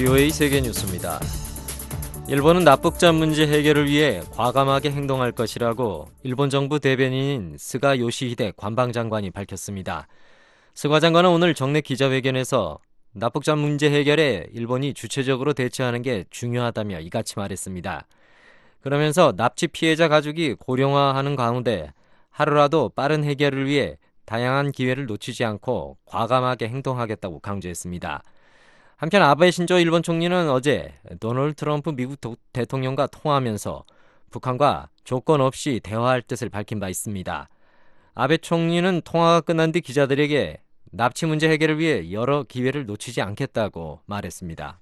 BOA 세계뉴스입니다. 일본은 납북자 문제 해결을 위해 과감하게 행동할 것이라고 일본 정부 대변인인 스가 요시히데 관방장관이 밝혔습니다. 스가 장관은 오늘 정례 기자회견에서 납북자 문제 해결에 일본이 주체적으로 대처하는 게 중요하다며 이같이 말했습니다. 그러면서 납치 피해자 가족이 고령화하는 가운데 하루라도 빠른 해결을 위해 다양한 기회를 놓치지 않고 과감하게 행동하겠다고 강조했습니다. 한편 아베 신조 일본 총리는 어제 도널드 트럼프 미국 대통령과 통화하면서 북한과 조건 없이 대화할 뜻을 밝힌 바 있습니다. 아베 총리는 통화가 끝난 뒤 기자들에게 납치 문제 해결을 위해 여러 기회를 놓치지 않겠다고 말했습니다.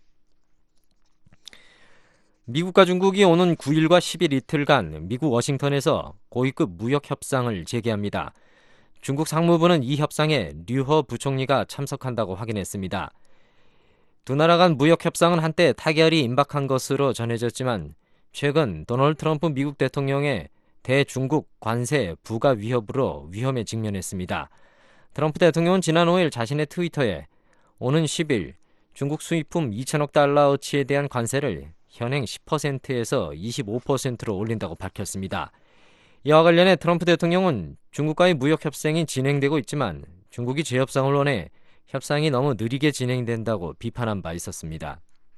미국과 중국이 오는 9일과 10일 이틀간 미국 워싱턴에서 고위급 무역 협상을 재개합니다. 중국 상무부는 이 협상에 류허 부총리가 참석한다고 확인했습니다. 두 나라 간 무역 협상은 한때 타결이 임박한 것으로 전해졌지만 최근 도널드 트럼프 미국 대통령의 대중국 관세 부과 위협으로 위험에 직면했습니다. 트럼프 대통령은 지난 5일 자신의 트위터에 오는 10일 중국 수입품 2천억 달러어치에 대한 관세를 현행 10%에서 25%로 올린다고 밝혔습니다. 이와 관련해 트럼프 대통령은 중국과의 무역 협상이 진행되고 있지만 중국이 재협상을 원해 협상이 너무 느리게 진행된다고 비판한 바 있었습니다.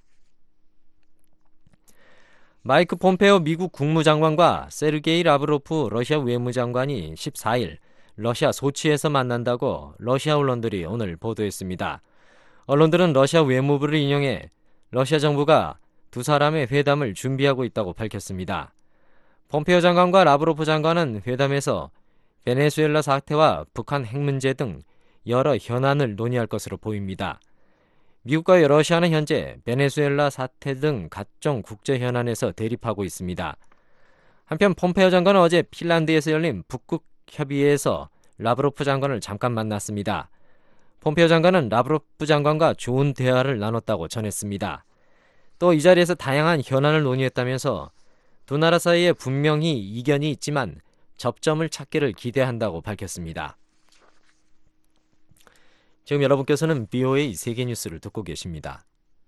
마이크 폼페오 미국 국무장관과 세르게이 라브로프 러시아 외무장관이 14일 러시아 소치에서 만난다고 러시아 언론들이 오늘 보도했습니다. 언론들은 러시아 외무부를 인용해 러시아 정부가 두 사람의 회담을 준비하고 있다고 밝혔습니다. 폼페오 장관과 라브로프 장관은 회담에서 베네수엘라 사태와 북한 핵 문제 등 여러 현안을 논의할 것으로 보입니다. 미국과 러시아는 현재 베네수엘라 사태 등 각종 국제 현안에서 대립하고 있습니다. 한편 폼페오 장관은 어제 핀란드에서 열린 북극 협의회에서 라브로프 장관을 잠깐 만났습니다. 폼페오 장관은 라브로프 장관과 좋은 대화를 나눴다고 전했습니다. 또 이 자리에서 다양한 현안을 논의했다면서 두 나라 사이에 분명히 이견이 있지만 접점을 찾기를 기대한다고 밝혔습니다. 지금 여러분께서는 BOA 세계뉴스를 듣고 계십니다.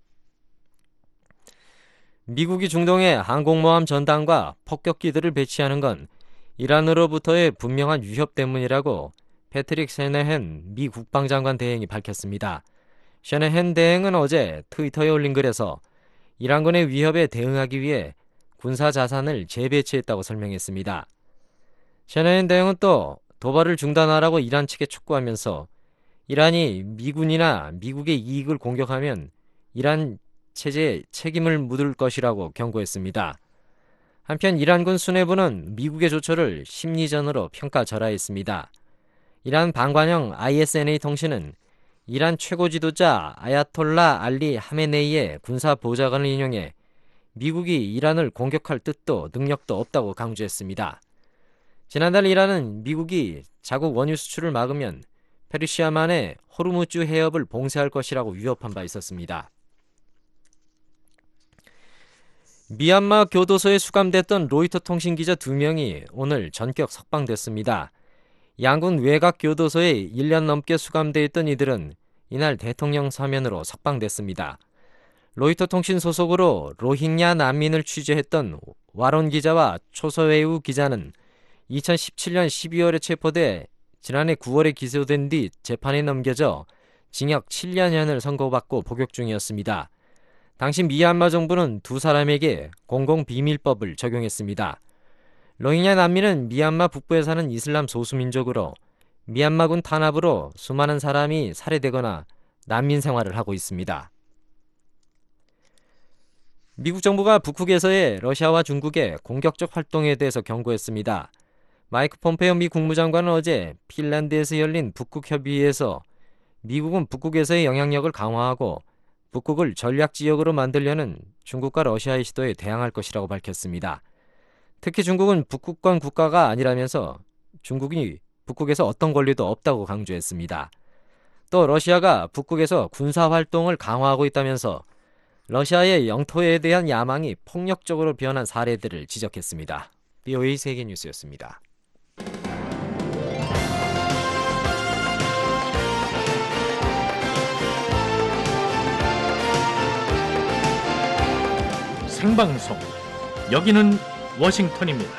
미국이 중동에 항공모함 전단과 폭격기들을 배치하는 건 이란으로부터의 분명한 위협 때문이라고 패트릭 셰너헨 미 국방장관 대행이 밝혔습니다. 셰너헨 대행은 어제 트위터에 올린 글에서 이란군의 위협에 대응하기 위해 군사 자산을 재배치했다고 설명했습니다. 셰너헨 대행은 또 도발을 중단하라고 이란 측에 촉구하면서 이란이 미군이나 미국의 이익을 공격하면 이란 체제에 책임을 묻을 것이라고 경고했습니다. 한편 이란군 수뇌부는 미국의 조처를 심리전으로 평가절하했습니다. 이란 방관영 ISNA 통신은 이란 최고 지도자 아야톨라 알리 하메네이의 군사 보좌관을 인용해 미국이 이란을 공격할 뜻도 능력도 없다고 강조했습니다. 지난달 이란은 미국이 자국 원유 수출을 막으면 페르시아만의 호르무즈 해협을 봉쇄할 것이라고 위협한 바 있었습니다. 미얀마 교도소에 수감됐던 로이터 통신 기자 2명이 오늘 전격 석방됐습니다. 양군 외곽 교도소에 1년 넘게 수감돼 있던 이들은 이날 대통령 사면으로 석방됐습니다. 로이터 통신 소속으로 로힝야 난민을 취재했던 와론 기자와 초서웨우 기자는 2017년 12월에 체포돼 지난해 9월에 기소된 뒤 재판에 넘겨져 징역 7년형을 선고받고 복역 중이었습니다. 당시 미얀마 정부는 두 사람에게 공공비밀법을 적용했습니다. 로힝야 난민은 미얀마 북부에 사는 이슬람 소수민족으로 미얀마군 탄압으로 수많은 사람이 살해되거나 난민 생활을 하고 있습니다. 미국 정부가 북극에서의 러시아와 중국의 공격적 활동에 대해서 경고했습니다. 마이크 폼페오 미 국무장관은 어제 핀란드에서 열린 북극협의회에서 미국은 북극에서의 영향력을 강화하고 북극을 전략지역으로 만들려는 중국과 러시아의 시도에 대항할 것이라고 밝혔습니다. 특히 중국은 북극권 국가가 아니라면서 중국이 북극에서 어떤 권리도 없다고 강조했습니다. 또 러시아가 북극에서 군사활동을 강화하고 있다면서 러시아의 영토에 대한 야망이 폭력적으로 변한 사례들을 지적했습니다. BOA 세계뉴스였습니다. 생방송. 여기는 워싱턴입니다.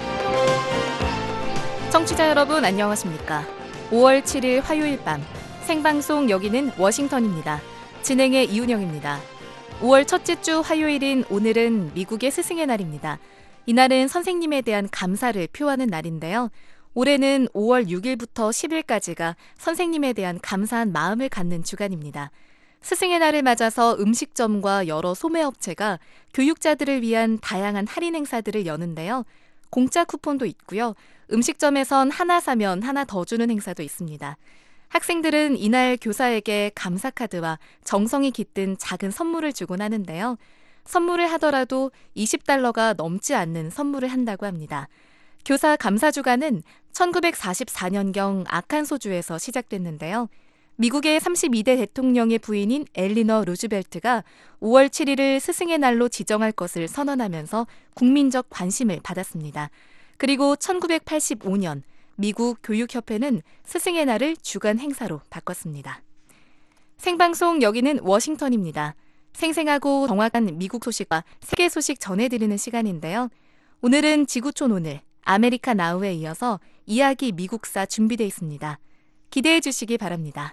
청취자 여러분 안녕하십니까? 5월 7일 화요일 밤 생방송 여기는 워싱턴입니다. 진행의 이윤영입니다. 5월 첫째 주 화요일인 오늘은 미국의 스승의 날입니다. 이날은 선생님에 대한 감사를 표하는 날인데요. 올해는 5월 6일부터 10일까지가 선생님에 대한 감사한 마음을 갖는 주간입니다. 스승의 날을 맞아서 음식점과 여러 소매업체가 교육자들을 위한 다양한 할인 행사들을 여는데요. 공짜 쿠폰도 있고요. 음식점에선 하나 사면 하나 더 주는 행사도 있습니다. 학생들은 이날 교사에게 감사카드와 정성이 깃든 작은 선물을 주곤 하는데요. 선물을 하더라도 $20가 넘지 않는 선물을 한다고 합니다. 교사 감사주간은 1944년경 아칸소주에서 시작됐는데요. 미국의 32대 대통령의 부인인 엘리너 루즈벨트가 5월 7일을 스승의 날로 지정할 것을 선언하면서 국민적 관심을 받았습니다. 그리고 1985년 미국 교육협회는 스승의 날을 주간 행사로 바꿨습니다. 생방송 여기는 워싱턴입니다. 생생하고 정확한 미국 소식과 세계 소식 전해드리는 시간인데요. 오늘은 지구촌 오늘, 아메리카 나우에 이어서 이야기 미국사 준비되어 있습니다. 기대해 주시기 바랍니다.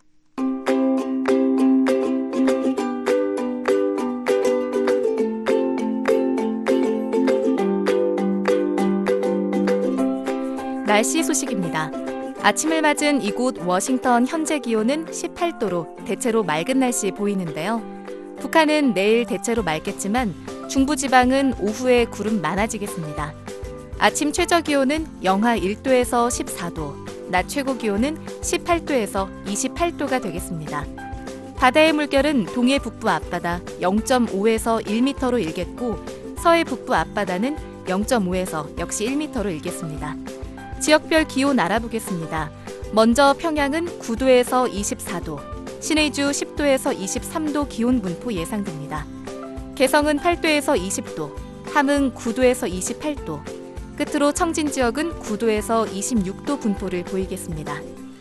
날씨 소식입니다. 아침을 맞은 이곳 워싱턴 현재 기온은 18도로 대체로 맑은 날씨 보이는데요. 북한은 내일 대체로 맑겠지만 중부지방은 오후에 구름 많아지겠습니다. 아침 최저 기온은 영하 1도에서 14도, 낮 최고 기온은 18도에서 28도가 되겠습니다. 바다의 물결은 동해 북부 앞바다 0.5에서 1m로 일겠고 서해 북부 앞바다는 0.5에서 역시 1m로 일겠습니다. 지역별 기온 알아보겠습니다. 먼저 평양은 9도에서 24도, 신의주 10도에서 23도 기온 분포 예상됩니다. 개성은 8도에서 20도, 함흥 9도에서 28도, 끝으로 청진 지역은 9도에서 26도 분포를 보이겠습니다.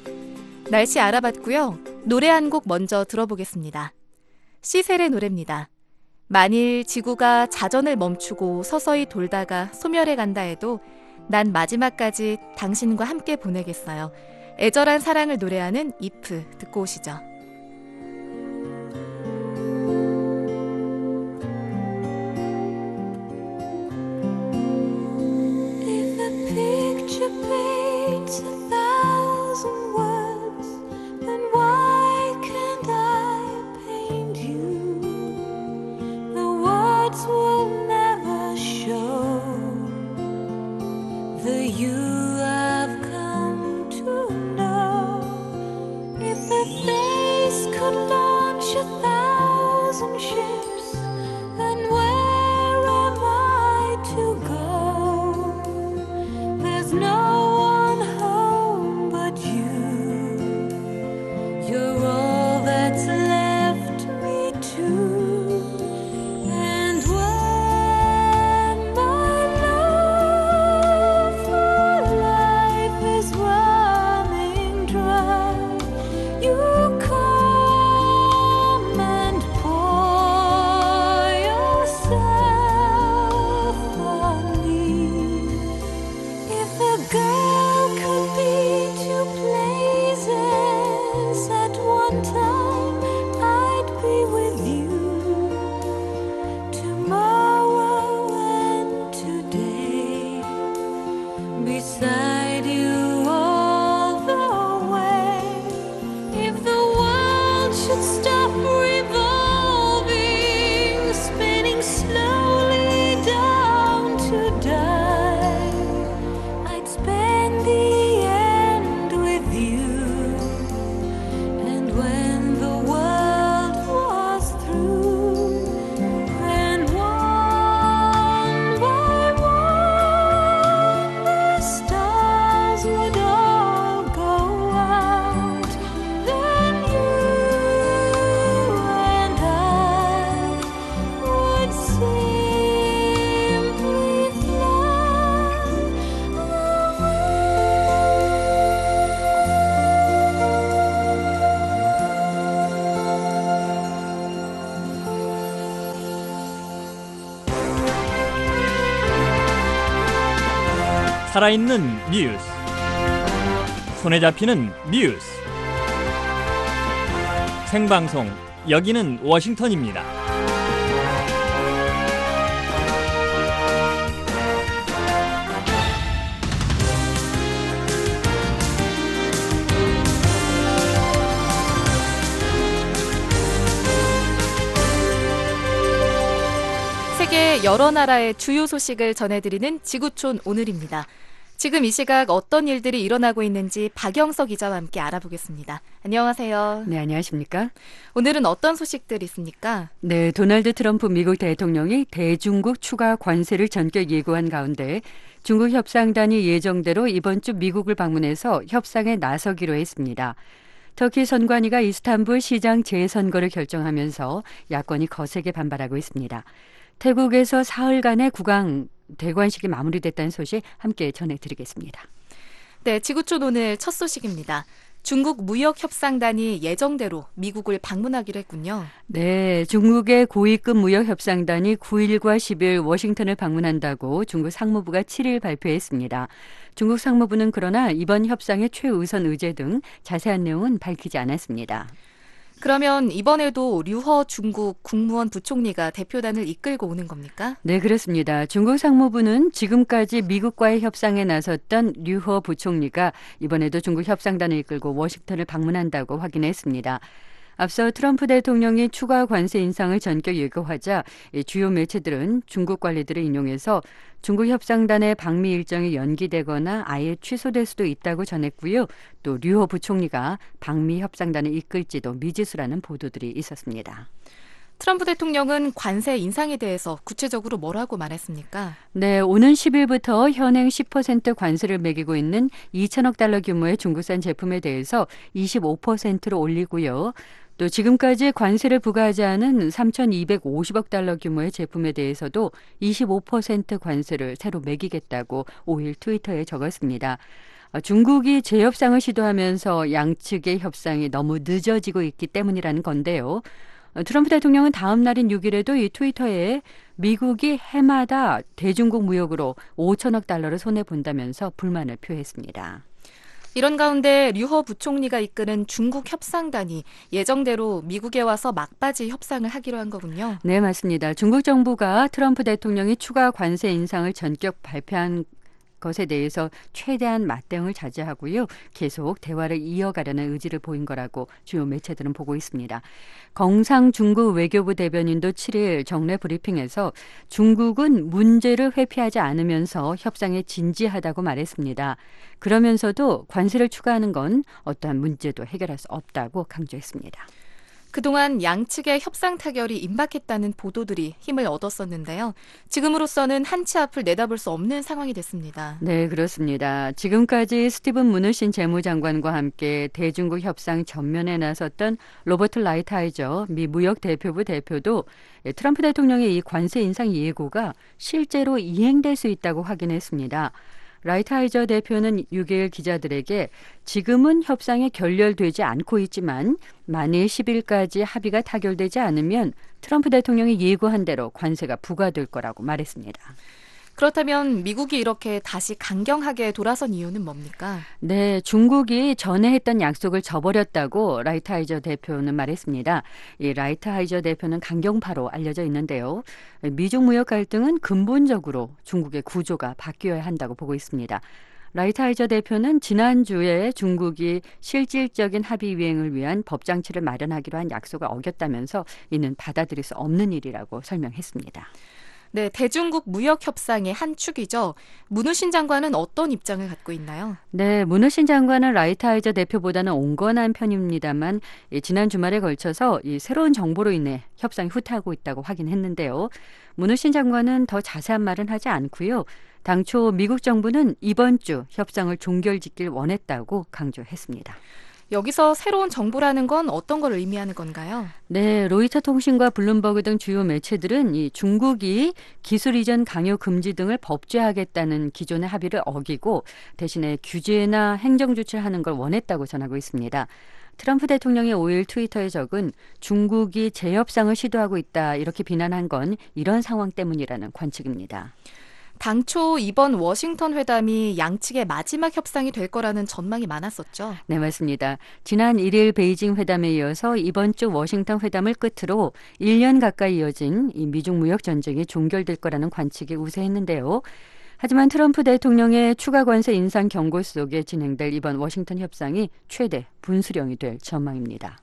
날씨 알아봤고요. 노래 한 곡 먼저 들어보겠습니다. 시셀의 노래입니다. 만일 지구가 자전을 멈추고 서서히 돌다가 소멸해 간다 해도 난 마지막까지 당신과 함께 보내겠어요. 애절한 사랑을 노래하는 if 듣고 오시죠. Beside you all the way. If the 살아있는 뉴스, 손에 잡히는 뉴스, 생방송 여기는 워싱턴입니다. 세계 여러 나라의 주요 소식을 전해드리는 지구촌 오늘입니다. 지금 이 시각 어떤 일들이 일어나고 있는지 박영서 기자와 함께 알아보겠습니다. 안녕하세요. 네, 안녕하십니까? 오늘은 어떤 소식들이 있습니까? 네, 도널드 트럼프 미국 대통령이 대중국 추가 관세를 전격 예고한 가운데 중국 협상단이 예정대로 이번 주 미국을 방문해서 협상에 나서기로 했습니다. 터키 선관위가 이스탄불 시장 재선거를 결정하면서 야권이 거세게 반발하고 있습니다. 태국에서 사흘간의 국왕 대관식이 마무리됐다는 소식 함께 전해드리겠습니다. 네, 지구촌 오늘 첫 소식입니다. 중국 무역협상단이 예정대로 미국을 방문하기로 했군요. 네, 중국의 고위급 무역협상단이 9일과 10일 워싱턴을 방문한다고 중국 상무부가 7일 발표했습니다. 중국 상무부는 그러나 이번 협상의 최우선 의제 등 자세한 내용은 밝히지 않았습니다. 그러면 이번에도 류허 중국 국무원 부총리가 대표단을 이끌고 오는 겁니까? 네, 그렇습니다. 중국 상무부는 지금까지 미국과의 협상에 나섰던 류허 부총리가 이번에도 중국 협상단을 이끌고 워싱턴을 방문한다고 확인했습니다. 앞서 트럼프 대통령이 추가 관세 인상을 전격 예고하자 주요 매체들은 중국 관리들을 인용해서 중국 협상단의 방미 일정이 연기되거나 아예 취소될 수도 있다고 전했고요. 또 류호 부총리가 방미 협상단을 이끌지도 미지수라는 보도들이 있었습니다. 트럼프 대통령은 관세 인상에 대해서 구체적으로 뭐라고 말했습니까? 네, 오는 10일부터 현행 10% 관세를 매기고 있는 2천억 달러 규모의 중국산 제품에 대해서 25%로 올리고요. 또 지금까지 관세를 부과하지 않은 3,250억 달러 규모의 제품에 대해서도 25% 관세를 새로 매기겠다고 5일 트위터에 적었습니다. 중국이 재협상을 시도하면서 양측의 협상이 너무 늦어지고 있기 때문이라는 건데요. 트럼프 대통령은 다음 날인 6일에도 이 트위터에 미국이 해마다 대중국 무역으로 5천억 달러를 손해본다면서 불만을 표했습니다. 이런 가운데 류허 부총리가 이끄는 중국 협상단이 예정대로 미국에 와서 막바지 협상을 하기로 한 거군요. 네, 맞습니다. 중국 정부가 트럼프 대통령이 추가 관세 인상을 전격 발표한 것에 대해서 최대한 맞대응을 자제하고요. 계속 대화를 이어가려는 의지를 보인 거라고 주요 매체들은 보고 있습니다. 경상 중국 외교부 대변인도 7일 정례 브리핑에서 중국은 문제를 회피하지 않으면서 협상에 진지하다고 말했습니다. 그러면서도 관세를 추가하는 건 어떠한 문제도 해결할 수 없다고 강조했습니다. 그동안 양측의 협상 타결이 임박했다는 보도들이 힘을 얻었었는데요. 지금으로서는 한치 앞을 내다볼 수 없는 상황이 됐습니다. 네, 그렇습니다. 지금까지 스티븐 무누신 재무장관과 함께 대중국 협상 전면에 나섰던 로버트 라이트하이저 미 무역대표부 대표도 트럼프 대통령의 이 관세 인상 예고가 실제로 이행될 수 있다고 확인했습니다. 라이트하이저 대표는 6일 기자들에게 지금은 협상이 결렬되지 않고 있지만 만일 10일까지 합의가 타결되지 않으면 트럼프 대통령이 예고한 대로 관세가 부과될 거라고 말했습니다. 그렇다면 미국이 이렇게 다시 강경하게 돌아선 이유는 뭡니까? 네, 중국이 전에 했던 약속을 저버렸다고 라이트하이저 대표는 말했습니다. 이 라이트하이저 대표는 강경파로 알려져 있는데요. 미중 무역 갈등은 근본적으로 중국의 구조가 바뀌어야 한다고 보고 있습니다. 라이트하이저 대표는 지난주에 중국이 실질적인 합의 이행을 위한 법장치를 마련하기로 한 약속을 어겼다면서 이는 받아들일 수 없는 일이라고 설명했습니다. 네, 대중국 무역 협상의 한 축이죠. 문우신 장관은 어떤 입장을 갖고 있나요? 네, 문우신 장관은 라이트하이저 대표보다는 온건한 편입니다만 지난 주말에 걸쳐서 이 새로운 정보로 인해 협상이 후퇴하고 있다고 확인했는데요. 문우신 장관은 더 자세한 말은 하지 않고요. 당초 미국 정부는 이번 주 협상을 종결짓길 원했다고 강조했습니다. 여기서 새로운 정보라는 건 어떤 걸 의미하는 건가요? 네, 로이터 통신과 블룸버그 등 주요 매체들은 이 중국이 기술 이전 강요 금지 등을 법제하겠다는 기존의 합의를 어기고 대신에 규제나 행정 조치를 하는 걸 원했다고 전하고 있습니다. 트럼프 대통령이 5일 트위터에 적은 중국이 재협상을 시도하고 있다 이렇게 비난한 건 이런 상황 때문이라는 관측입니다. 당초 이번 워싱턴 회담이 양측의 마지막 협상이 될 거라는 전망이 많았었죠. 네, 맞습니다. 지난 1일 베이징 회담에 이어서 이번 주 워싱턴 회담을 끝으로 1년 가까이 이어진 이 미중 무역 전쟁이 종결될 거라는 관측이 우세했는데요. 하지만 트럼프 대통령의 추가 관세 인상 경고 속에 진행될 이번 워싱턴 협상이 최대 분수령이 될 전망입니다.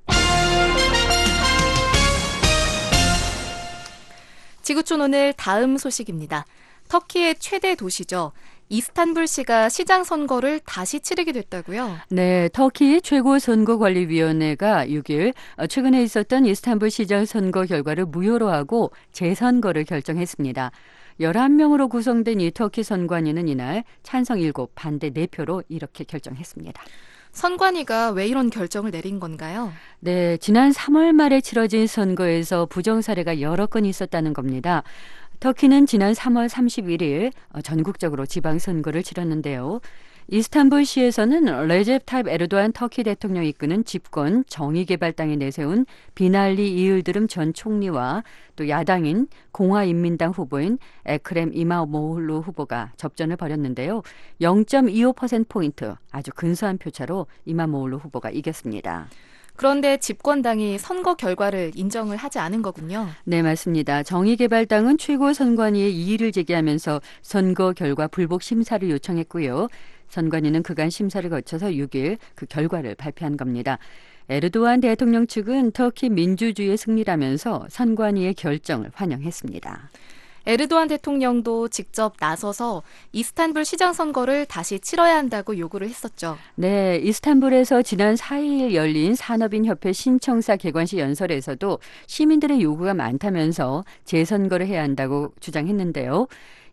지구촌 오늘 다음 소식입니다. 터키의 최대 도시죠. 이스탄불시가 시장 선거를 다시 치르게 됐다고요? 네, 터키 최고선거관리위원회가 6일 최근에 있었던 이스탄불 시장 선거 결과를 무효로 하고 재선거를 결정했습니다. 11명으로 구성된 이 터키 선관위는 이날 찬성 7, 반대 4표로 이렇게 결정했습니다. 선관위가 왜 이런 결정을 내린 건가요? 네, 지난 3월 말에 치러진 선거에서 부정 사례가 여러 건 있었다는 겁니다. 터키는 지난 3월 31일 전국적으로 지방선거를 치렀는데요. 이스탄불시에서는 레제프 타입 에르도안 터키 대통령이 이끄는 집권 정의개발당이 내세운 비날리 이ıl드름 전 총리와 또 야당인 공화인민당 후보인 에크렘 이마모글루 후보가 접전을 벌였는데요. 0.25%포인트 아주 근소한 표차로 이마모글루 후보가 이겼습니다. 그런데 집권당이 선거 결과를 인정을 하지 않은 거군요. 네, 맞습니다. 정의개발당은 최고선관위에 이의를 제기하면서 선거 결과 불복 심사를 요청했고요. 선관위는 그간 심사를 거쳐서 6일 그 결과를 발표한 겁니다. 에르도안 대통령 측은 터키 민주주의의 승리라면서 선관위의 결정을 환영했습니다. 에르도안 대통령도 직접 나서서 이스탄불 시장 선거를 다시 치러야 한다고 요구를 했었죠. 네, 이스탄불에서 지난 4일 열린 산업인협회 신청사 개관식 연설에서도 시민들의 요구가 많다면서 재선거를 해야 한다고 주장했는데요.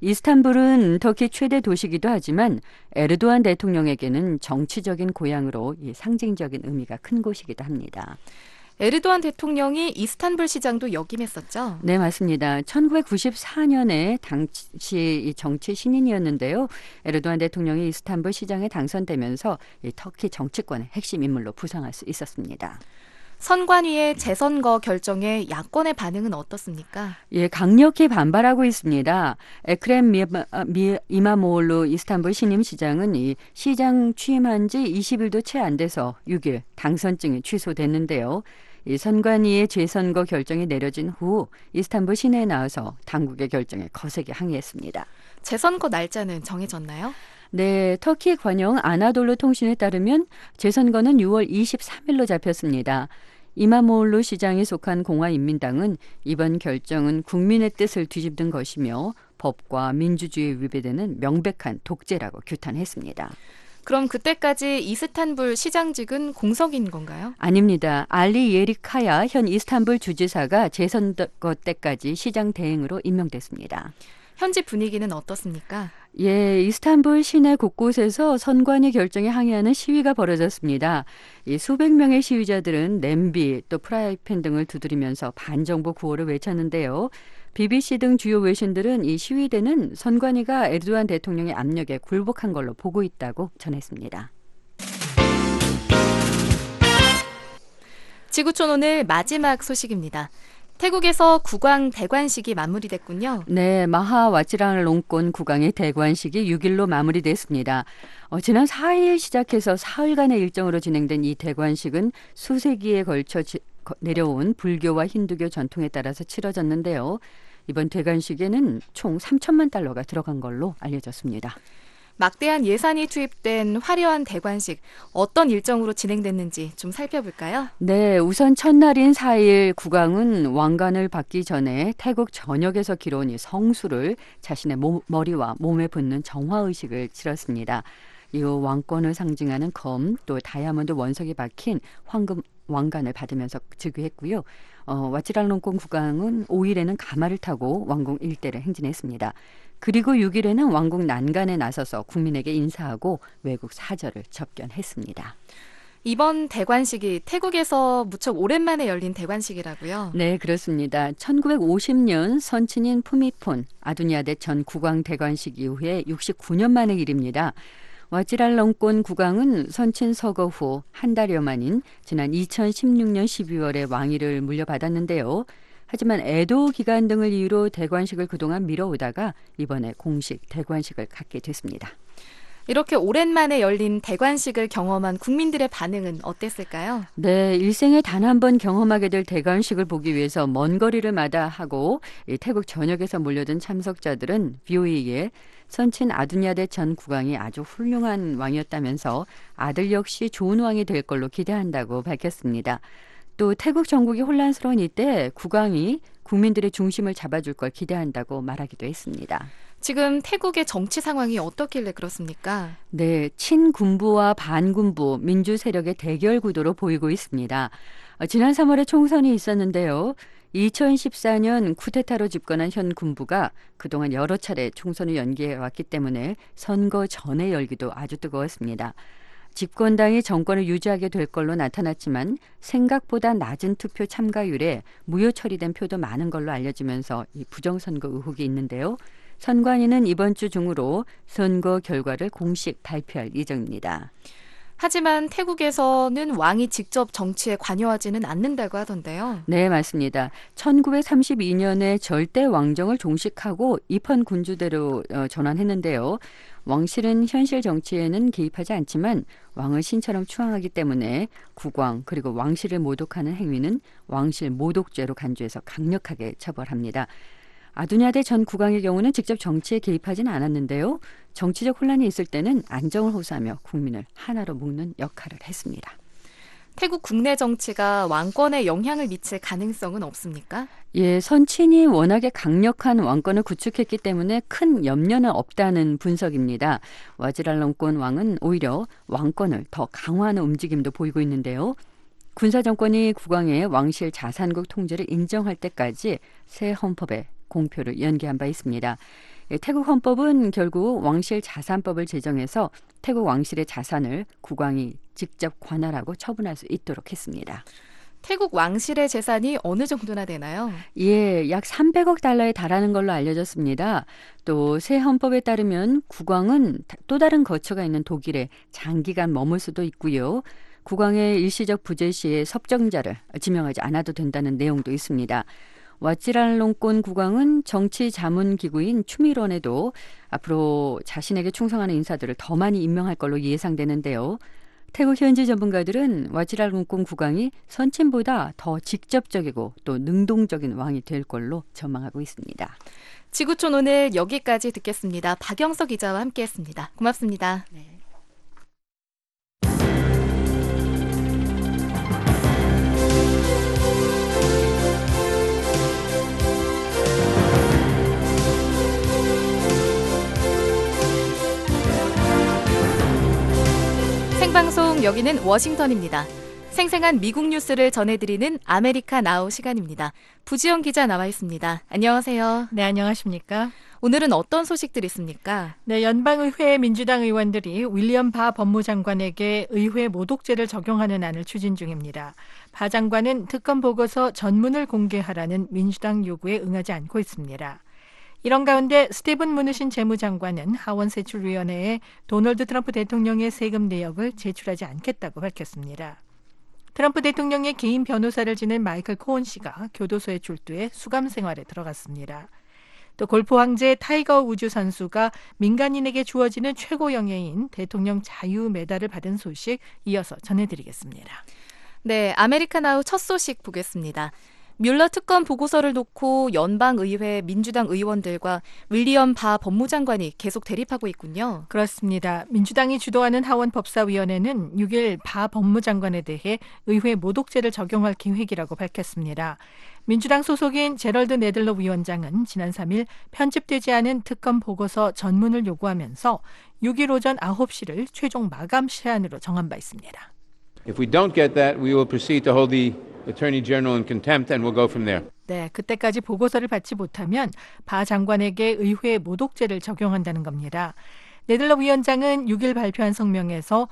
이스탄불은 터키 최대 도시이기도 하지만 에르도안 대통령에게는 정치적인 고향으로 상징적인 의미가 큰 곳이기도 합니다. 에르도안 대통령이 이스탄불 시장도 역임했었죠. 네, 맞습니다. 1994년에 당시 정치 신인이었는데요. 에르도안 대통령이 이스탄불 시장에 당선되면서 터키 정치권의 핵심 인물로 부상할 수 있었습니다. 선관위의 재선거 결정에 야권의 반응은 어떻습니까? 예, 강력히 반발하고 있습니다. 에크렘 이마모글루 이스탄불 신임 시장은 이 시장 취임한 지 20일도 채 안 돼서 6일 당선증이 취소됐는데요. 이 선관위의 재선거 결정이 내려진 후 이스탄불 시내에 나와서 당국의 결정에 거세게 항의했습니다. 재선거 날짜는 정해졌나요? 네, 터키 관영 아나돌루 통신에 따르면 재선거는 6월 23일로 잡혔습니다. 이마모글루 시장에 속한 공화인민당은 이번 결정은 국민의 뜻을 뒤집는 것이며 법과 민주주의에 위배되는 명백한 독재라고 규탄했습니다. 그럼 그때까지 이스탄불 시장직은 공석인 건가요? 아닙니다. 알리 예리카야 현 이스탄불 주지사가 재선거 때까지 시장 대행으로 임명됐습니다. 현지 분위기는 어떻습니까? 예, 이스탄불 시내 곳곳에서 선관위 결정에 항의하는 시위가 벌어졌습니다. 이 수백 명의 시위자들은 냄비 또 프라이팬 등을 두드리면서 반정부 구호를 외쳤는데요. BBC 등 주요 외신들은 이 시위대는 선관위가 에르도안 대통령의 압력에 굴복한 걸로 보고 있다고 전했습니다. 지구촌 오늘 마지막 소식입니다. 태국에서 국왕 대관식이 마무리됐군요. 네, 마하 와치라롱콘 국왕의 대관식이 6일로 마무리됐습니다. 지난 4일 시작해서 사흘간의 일정으로 진행된 이 대관식은 수세기에 걸쳐 내려온 불교와 힌두교 전통에 따라서 치러졌는데요. 이번 대관식에는 총 3천만 달러가 들어간 걸로 알려졌습니다. 막대한 예산이 투입된 화려한 대관식, 어떤 일정으로 진행됐는지 좀 살펴볼까요? 네, 우선 첫날인 4일 국왕은 왕관을 받기 전에 태국 전역에서 기러온 이 성수를 자신의 머리와 몸에 붓는 정화의식을 치렀습니다. 이 왕권을 상징하는 검, 또 다이아몬드 원석이 박힌 황금 왕관을 받으면서 즉위했고요. 와치랄롱콘 국왕은 5일에는 가마를 타고 왕궁 일대를 행진했습니다. 그리고 6일에는 왕궁 난간에 나서서 국민에게 인사하고 외국 사절을 접견했습니다. 이번 대관식이 태국에서 무척 오랜만에 열린 대관식이라고요? 네, 그렇습니다. 1950년 선친인 푸미폰 아두니아데 전 국왕 대관식 이후에 69년 만의 일입니다. 와치랄롱콘 국왕은 선친 서거 후 한 달여 만인 지난 2016년 12월에 왕위를 물려받았는데요. 하지만 애도 기간 등을 이유로 대관식을 그동안 미뤄오다가 이번에 공식 대관식을 갖게 됐습니다. 이렇게 오랜만에 열린 대관식을 경험한 국민들의 반응은 어땠을까요? 네, 일생에 단 한 번 경험하게 될 대관식을 보기 위해서 먼 거리를 마다하고 이 태국 전역에서 몰려든 참석자들은 VOA에 선친 아두냐데 전 국왕이 아주 훌륭한 왕이었다면서 아들 역시 좋은 왕이 될 걸로 기대한다고 밝혔습니다. 또 태국 전국이 혼란스러운 이때 국왕이 국민들의 중심을 잡아줄 걸 기대한다고 말하기도 했습니다. 지금 태국의 정치 상황이 어떻길래 그렇습니까? 네, 친군부와 반군부 민주 세력의 대결 구도로 보이고 있습니다. 지난 3월에 총선이 있었는데요. 2014년 쿠데타로 집권한 현 군부가 그동안 여러 차례 총선을 연기해왔기 때문에 선거 전의 열기도 아주 뜨거웠습니다. 집권당이 정권을 유지하게 될 걸로 나타났지만 생각보다 낮은 투표 참가율에 무효 처리된 표도 많은 걸로 알려지면서 이 부정선거 의혹이 있는데요. 선관위는 이번 주 중으로 선거 결과를 공식 발표할 예정입니다. 하지만 태국에서는 왕이 직접 정치에 관여하지는 않는다고 하던데요. 네, 맞습니다. 1932년에 절대 왕정을 종식하고 입헌 군주대로 전환했는데요. 왕실은 현실 정치에는 개입하지 않지만 왕을 신처럼 추앙하기 때문에 국왕 그리고 왕실을 모독하는 행위는 왕실 모독죄로 간주해서 강력하게 처벌합니다. 아두냐데 전 국왕의 경우는 직접 정치에 개입하지는 않았는데요. 정치적 혼란이 있을 때는 안정을 호소하며 국민을 하나로 묶는 역할을 했습니다. 태국 국내 정치가 왕권에 영향을 미칠 가능성은 없습니까? 예, 선친이 워낙에 강력한 왕권을 구축했기 때문에 큰 염려는 없다는 분석입니다. 와지랄롱권 왕은 오히려 왕권을 더 강화하는 움직임도 보이고 있는데요. 군사정권이 국왕의 왕실 자산국 통제를 인정할 때까지 새 헌법에 공표를 연기한 바 있습니다. 태국 헌법은 결국 왕실 자산법을 제정해서 태국 왕실의 자산을 국왕이 직접 관할하고 처분할 수 있도록 했습니다. 태국 왕실의 재산이 어느 정도나 되나요? 예, 약 300억 달러에 달하는 걸로 알려졌습니다. 또 새 헌법에 따르면 국왕은 또 다른 거처가 있는 독일에 장기간 머물 수도 있고요. 국왕의 일시적 부재 시에 섭정자를 지명하지 않아도 된다는 내용도 있습니다. 와지랄롱권 국왕은 정치 자문 기구인 추미론에도 앞으로 자신에게 충성하는 인사들을 더 많이 임명할 걸로 예상되는데요. 태국 현지 전문가들은 와지랄롱권 국왕이 선친보다 더 직접적이고 또 능동적인 왕이 될 걸로 전망하고 있습니다. 지구촌 오늘 여기까지 듣겠습니다. 박영석 기자와 함께했습니다. 고맙습니다. 네. 생방송 여기는 워싱턴입니다. 생생한 미국 뉴스를 전해드리는 아메리카 나우 시간입니다. 부지영 기자 나와 있습니다. 안녕하세요. 네, 안녕하십니까? 오늘은 어떤 소식들이 있습니까? 네, 연방의회 민주당 의원들이 윌리엄 바 법무장관에게 의회 모독죄를 적용하는 안을 추진 중입니다. 바 장관은 특검 보고서 전문을 공개하라는 민주당 요구에 응하지 않고 있습니다. 이런 가운데 스티븐 무누신 재무장관은 하원세출위원회에 도널드 트럼프 대통령의 세금 내역을 제출하지 않겠다고 밝혔습니다. 트럼프 대통령의 개인 변호사를 지낸 마이클 코온 씨가 교도소에 출두해 수감 생활에 들어갔습니다. 또 골프 황제 타이거 우즈 선수가 민간인에게 주어지는 최고 영예인 대통령 자유 메달을 받은 소식 이어서 전해드리겠습니다. 네, 아메리카 나우 첫 소식 보겠습니다. 뮬러 특검 보고서를 놓고 연방의회 민주당 의원들과 윌리엄 바 법무장관이 계속 대립하고 있군요. 그렇습니다. 민주당이 주도하는 하원법사위원회는 6일 바 법무장관에 대해 의회 모독죄를 적용할 계획이라고 밝혔습니다. 민주당 소속인 제럴드 네들러 위원장은 지난 3일 편집되지 않은 특검 보고서 전문을 요구하면서 6일 오전 9시를 최종 마감 시한으로 정한 바 있습니다. If we don't get that, we will proceed to hold the Attorney General in contempt and we'll go from there. 네, 그때까지 보고서를 받지 못하면 바 장관에게 의회 모독죄를 적용한다는 겁니다. 네들러 위원장은 6일 발표한 성명에서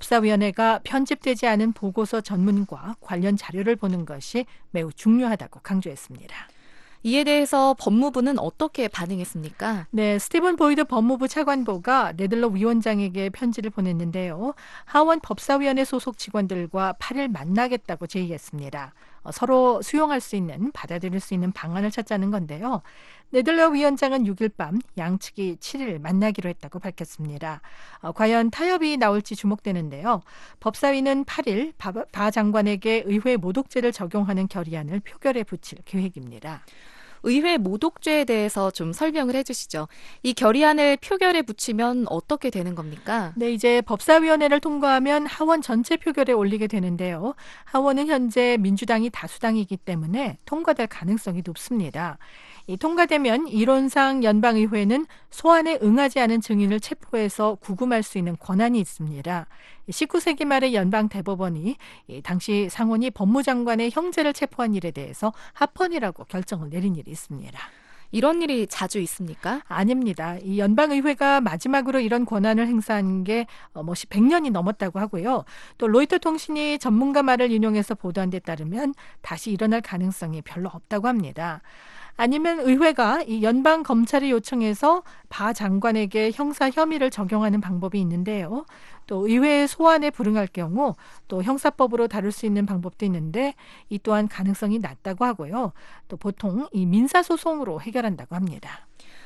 법사위원회가 편집되지 않은 보고서 전문과 관련 자료를 보는 것이 매우 중요하다고 강조했습니다. 이에 대해서 법무부는 어떻게 반응했습니까? 네, 스티븐 보이드 법무부 차관보가 네들러 위원장에게 편지를 보냈는데요. 하원 법사위원회 소속 직원들과 8일 만나겠다고 제의했습니다. 서로 수용할 수 있는, 받아들일 수 있는 방안을 찾자는 건데요. 네덜러 위원장은 6일 밤 양측이 7일 만나기로 했다고 밝혔습니다. 과연 타협이 나올지 주목되는데요. 법사위는 8일 바 장관에게 의회 모독죄를 적용하는 결의안을 표결에 붙일 계획입니다. 의회 모독죄에 대해서 좀 설명을 해주시죠. 이 결의안을 표결에 붙이면 어떻게 되는 겁니까? 네, 이제 법사위원회를 통과하면 하원 전체 표결에 올리게 되는데요. 하원은 현재 민주당이 다수당이기 때문에 통과될 가능성이 높습니다. 이 통과되면 이론상 연방의회는 소환에 응하지 않은 증인을 체포해서 구금할 수 있는 권한이 있습니다. 19세기 말에 연방 대법원이 당시 상원이 법무장관의 형제를 체포한 일에 대해서 합헌이라고 결정을 내린 일이 있습니다. 이런 일이 자주 있습니까? 아닙니다. 이 연방의회가 마지막으로 이런 권한을 행사한 게 100년이 넘었다고 하고요. 또 로이터 통신이 전문가 말을 인용해서 보도한 데 따르면 다시 일어날 가능성이 별로 없다고 합니다. 아니면 의회가 이 연방 검찰이 요청해서 바 장관에게 형사 혐의를 적용하는 방법이 있는데요. 또 의회의 소환에 불응할 경우 또 형사법으로 다룰 수 있는 방법도 있는데 이 또한 가능성이 낮다고 하고요. 또 보통 이 민사소송으로 해결한다고 합니다.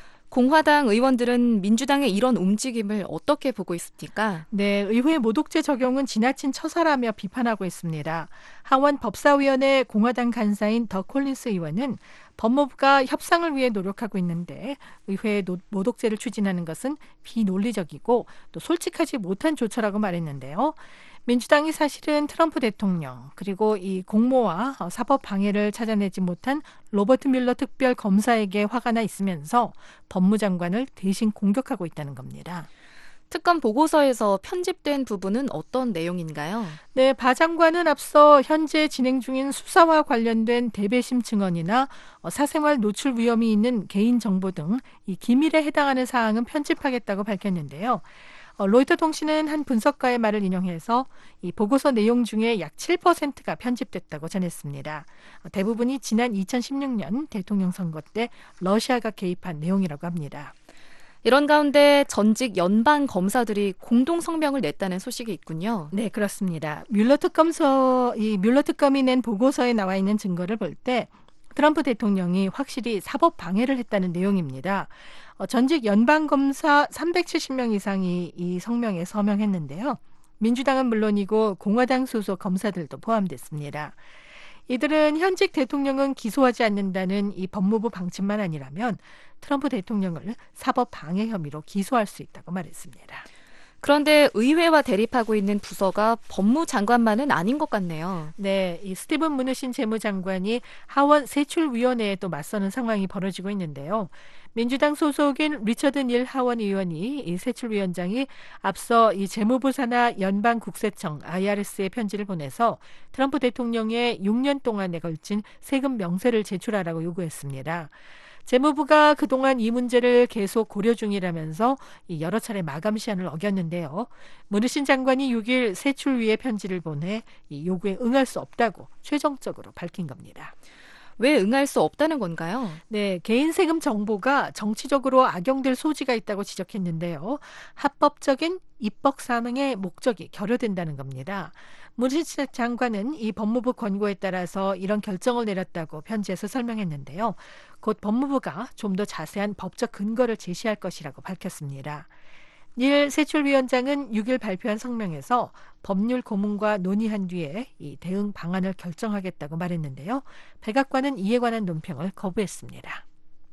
공화당 의원들은 민주당의 이런 움직임을 어떻게 보고 있습니까? 네, 의회 모독죄 적용은 지나친 처사라며 비판하고 있습니다. 하원 법사위원회 공화당 간사인 더 콜린스 의원은 법무부가 협상을 위해 노력하고 있는데 의회 모독죄를 추진하는 것은 비논리적이고 또 솔직하지 못한 조처라고 말했는데요. 민주당이 사실은 트럼프 대통령 그리고 이 공모와 사법 방해를 찾아내지 못한 로버트 뮬러 특별 검사에게 화가 나 있으면서 법무장관을 대신 공격하고 있다는 겁니다. 특검 보고서에서 편집된 부분은 어떤 내용인가요? 네, 바 장관은 앞서 현재 진행 중인 수사와 관련된 대배심 증언이나 사생활 노출 위험이 있는 개인정보 등 이 기밀에 해당하는 사항은 편집하겠다고 밝혔는데요. 로이터 통신은 한 분석가의 말을 인용해서 이 보고서 내용 중에 약 7%가 편집됐다고 전했습니다. 대부분이 지난 2016년 대통령 선거 때 러시아가 개입한 내용이라고 합니다. 이런 가운데 전직 연방 검사들이 공동 성명을 냈다는 소식이 있군요. 네, 그렇습니다. 뮬러 특검이 낸 보고서에 나와 있는 증거를 볼 때 트럼프 대통령이 확실히 사법 방해를 했다는 내용입니다. 전직 연방검사 370명 이상이 이 성명에 서명했는데요. 민주당은 물론이고 공화당 소속 검사들도 포함됐습니다. 이들은 현직 대통령은 기소하지 않는다는 이 법무부 방침만 아니라면 트럼프 대통령을 사법 방해 혐의로 기소할 수 있다고 말했습니다. 그런데 의회와 대립하고 있는 부서가 법무장관만은 아닌 것 같네요. 네, 이 스티븐 무누신 재무장관이 하원 세출위원회에 또 맞서는 상황이 벌어지고 있는데요. 민주당 소속인 리처드 닐 하원 의원이 이 세출위원장이 앞서 이 재무부 산하 연방국세청 IRS에 편지를 보내서 트럼프 대통령의 6년 동안에 걸친 세금 명세를 제출하라고 요구했습니다. 재무부가 그동안 이 문제를 계속 고려 중이라면서 여러 차례 마감 시한을 어겼는데요. 무누신 장관이 6일 세출위에 편지를 보내 이 요구에 응할 수 없다고 최종적으로 밝힌 겁니다. 왜 응할 수 없다는 건가요? 네, 개인 세금 정보가 정치적으로 악용될 소지가 있다고 지적했는데요. 합법적인 입법 사항의 목적이 결여된다는 겁니다. 무누신 장관은 이 법무부 권고에 따라서 이런 결정을 내렸다고 편지에서 설명했는데요. 곧 법무부가 좀 더 자세한 법적 근거를 제시할 것이라고 밝혔습니다. 닐 세출위원장은 6일 발표한 성명에서 법률 고문과 논의한 뒤에 이 대응 방안을 결정하겠다고 말했는데요. 백악관은 이에 관한 논평을 거부했습니다.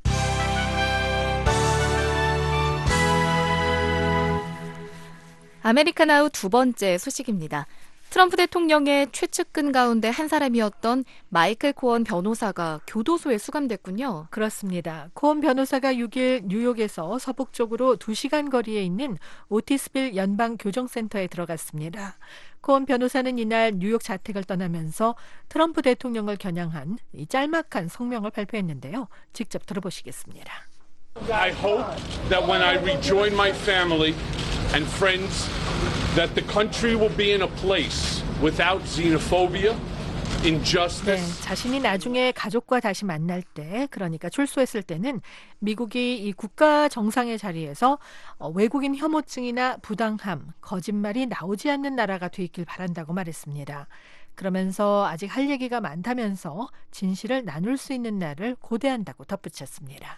아메리카나우 두 번째 소식입니다. 트럼프 대통령의 최측근 가운데 한 사람이었던 마이클 코언 변호사가 교도소에 수감됐군요. 그렇습니다. 코언 변호사가 6일 뉴욕에서 서북쪽으로 2시간 거리에 있는 오티스빌 연방교정센터에 들어갔습니다. 코언 변호사는 이날 뉴욕 자택을 떠나면서 트럼프 대통령을 겨냥한 이 짤막한 성명을 발표했는데요. 직접 들어보시겠습니다. I hope that when I rejoin my family and friends, that the country will be in a place without xenophobia, 네, injustice. 자신이 나중에 가족과 다시 만날 때, 그러니까 출소했을 때는 미국이 이 국가 정상의 자리에서 외국인 혐오증이나 부당함, 거짓말이 나오지 않는 나라가 돼 있길 바란다고 말했습니다. 그러면서 아직 할 얘기가 많다면서 진실을 나눌 수 있는 날을 고대한다고 덧붙였습니다.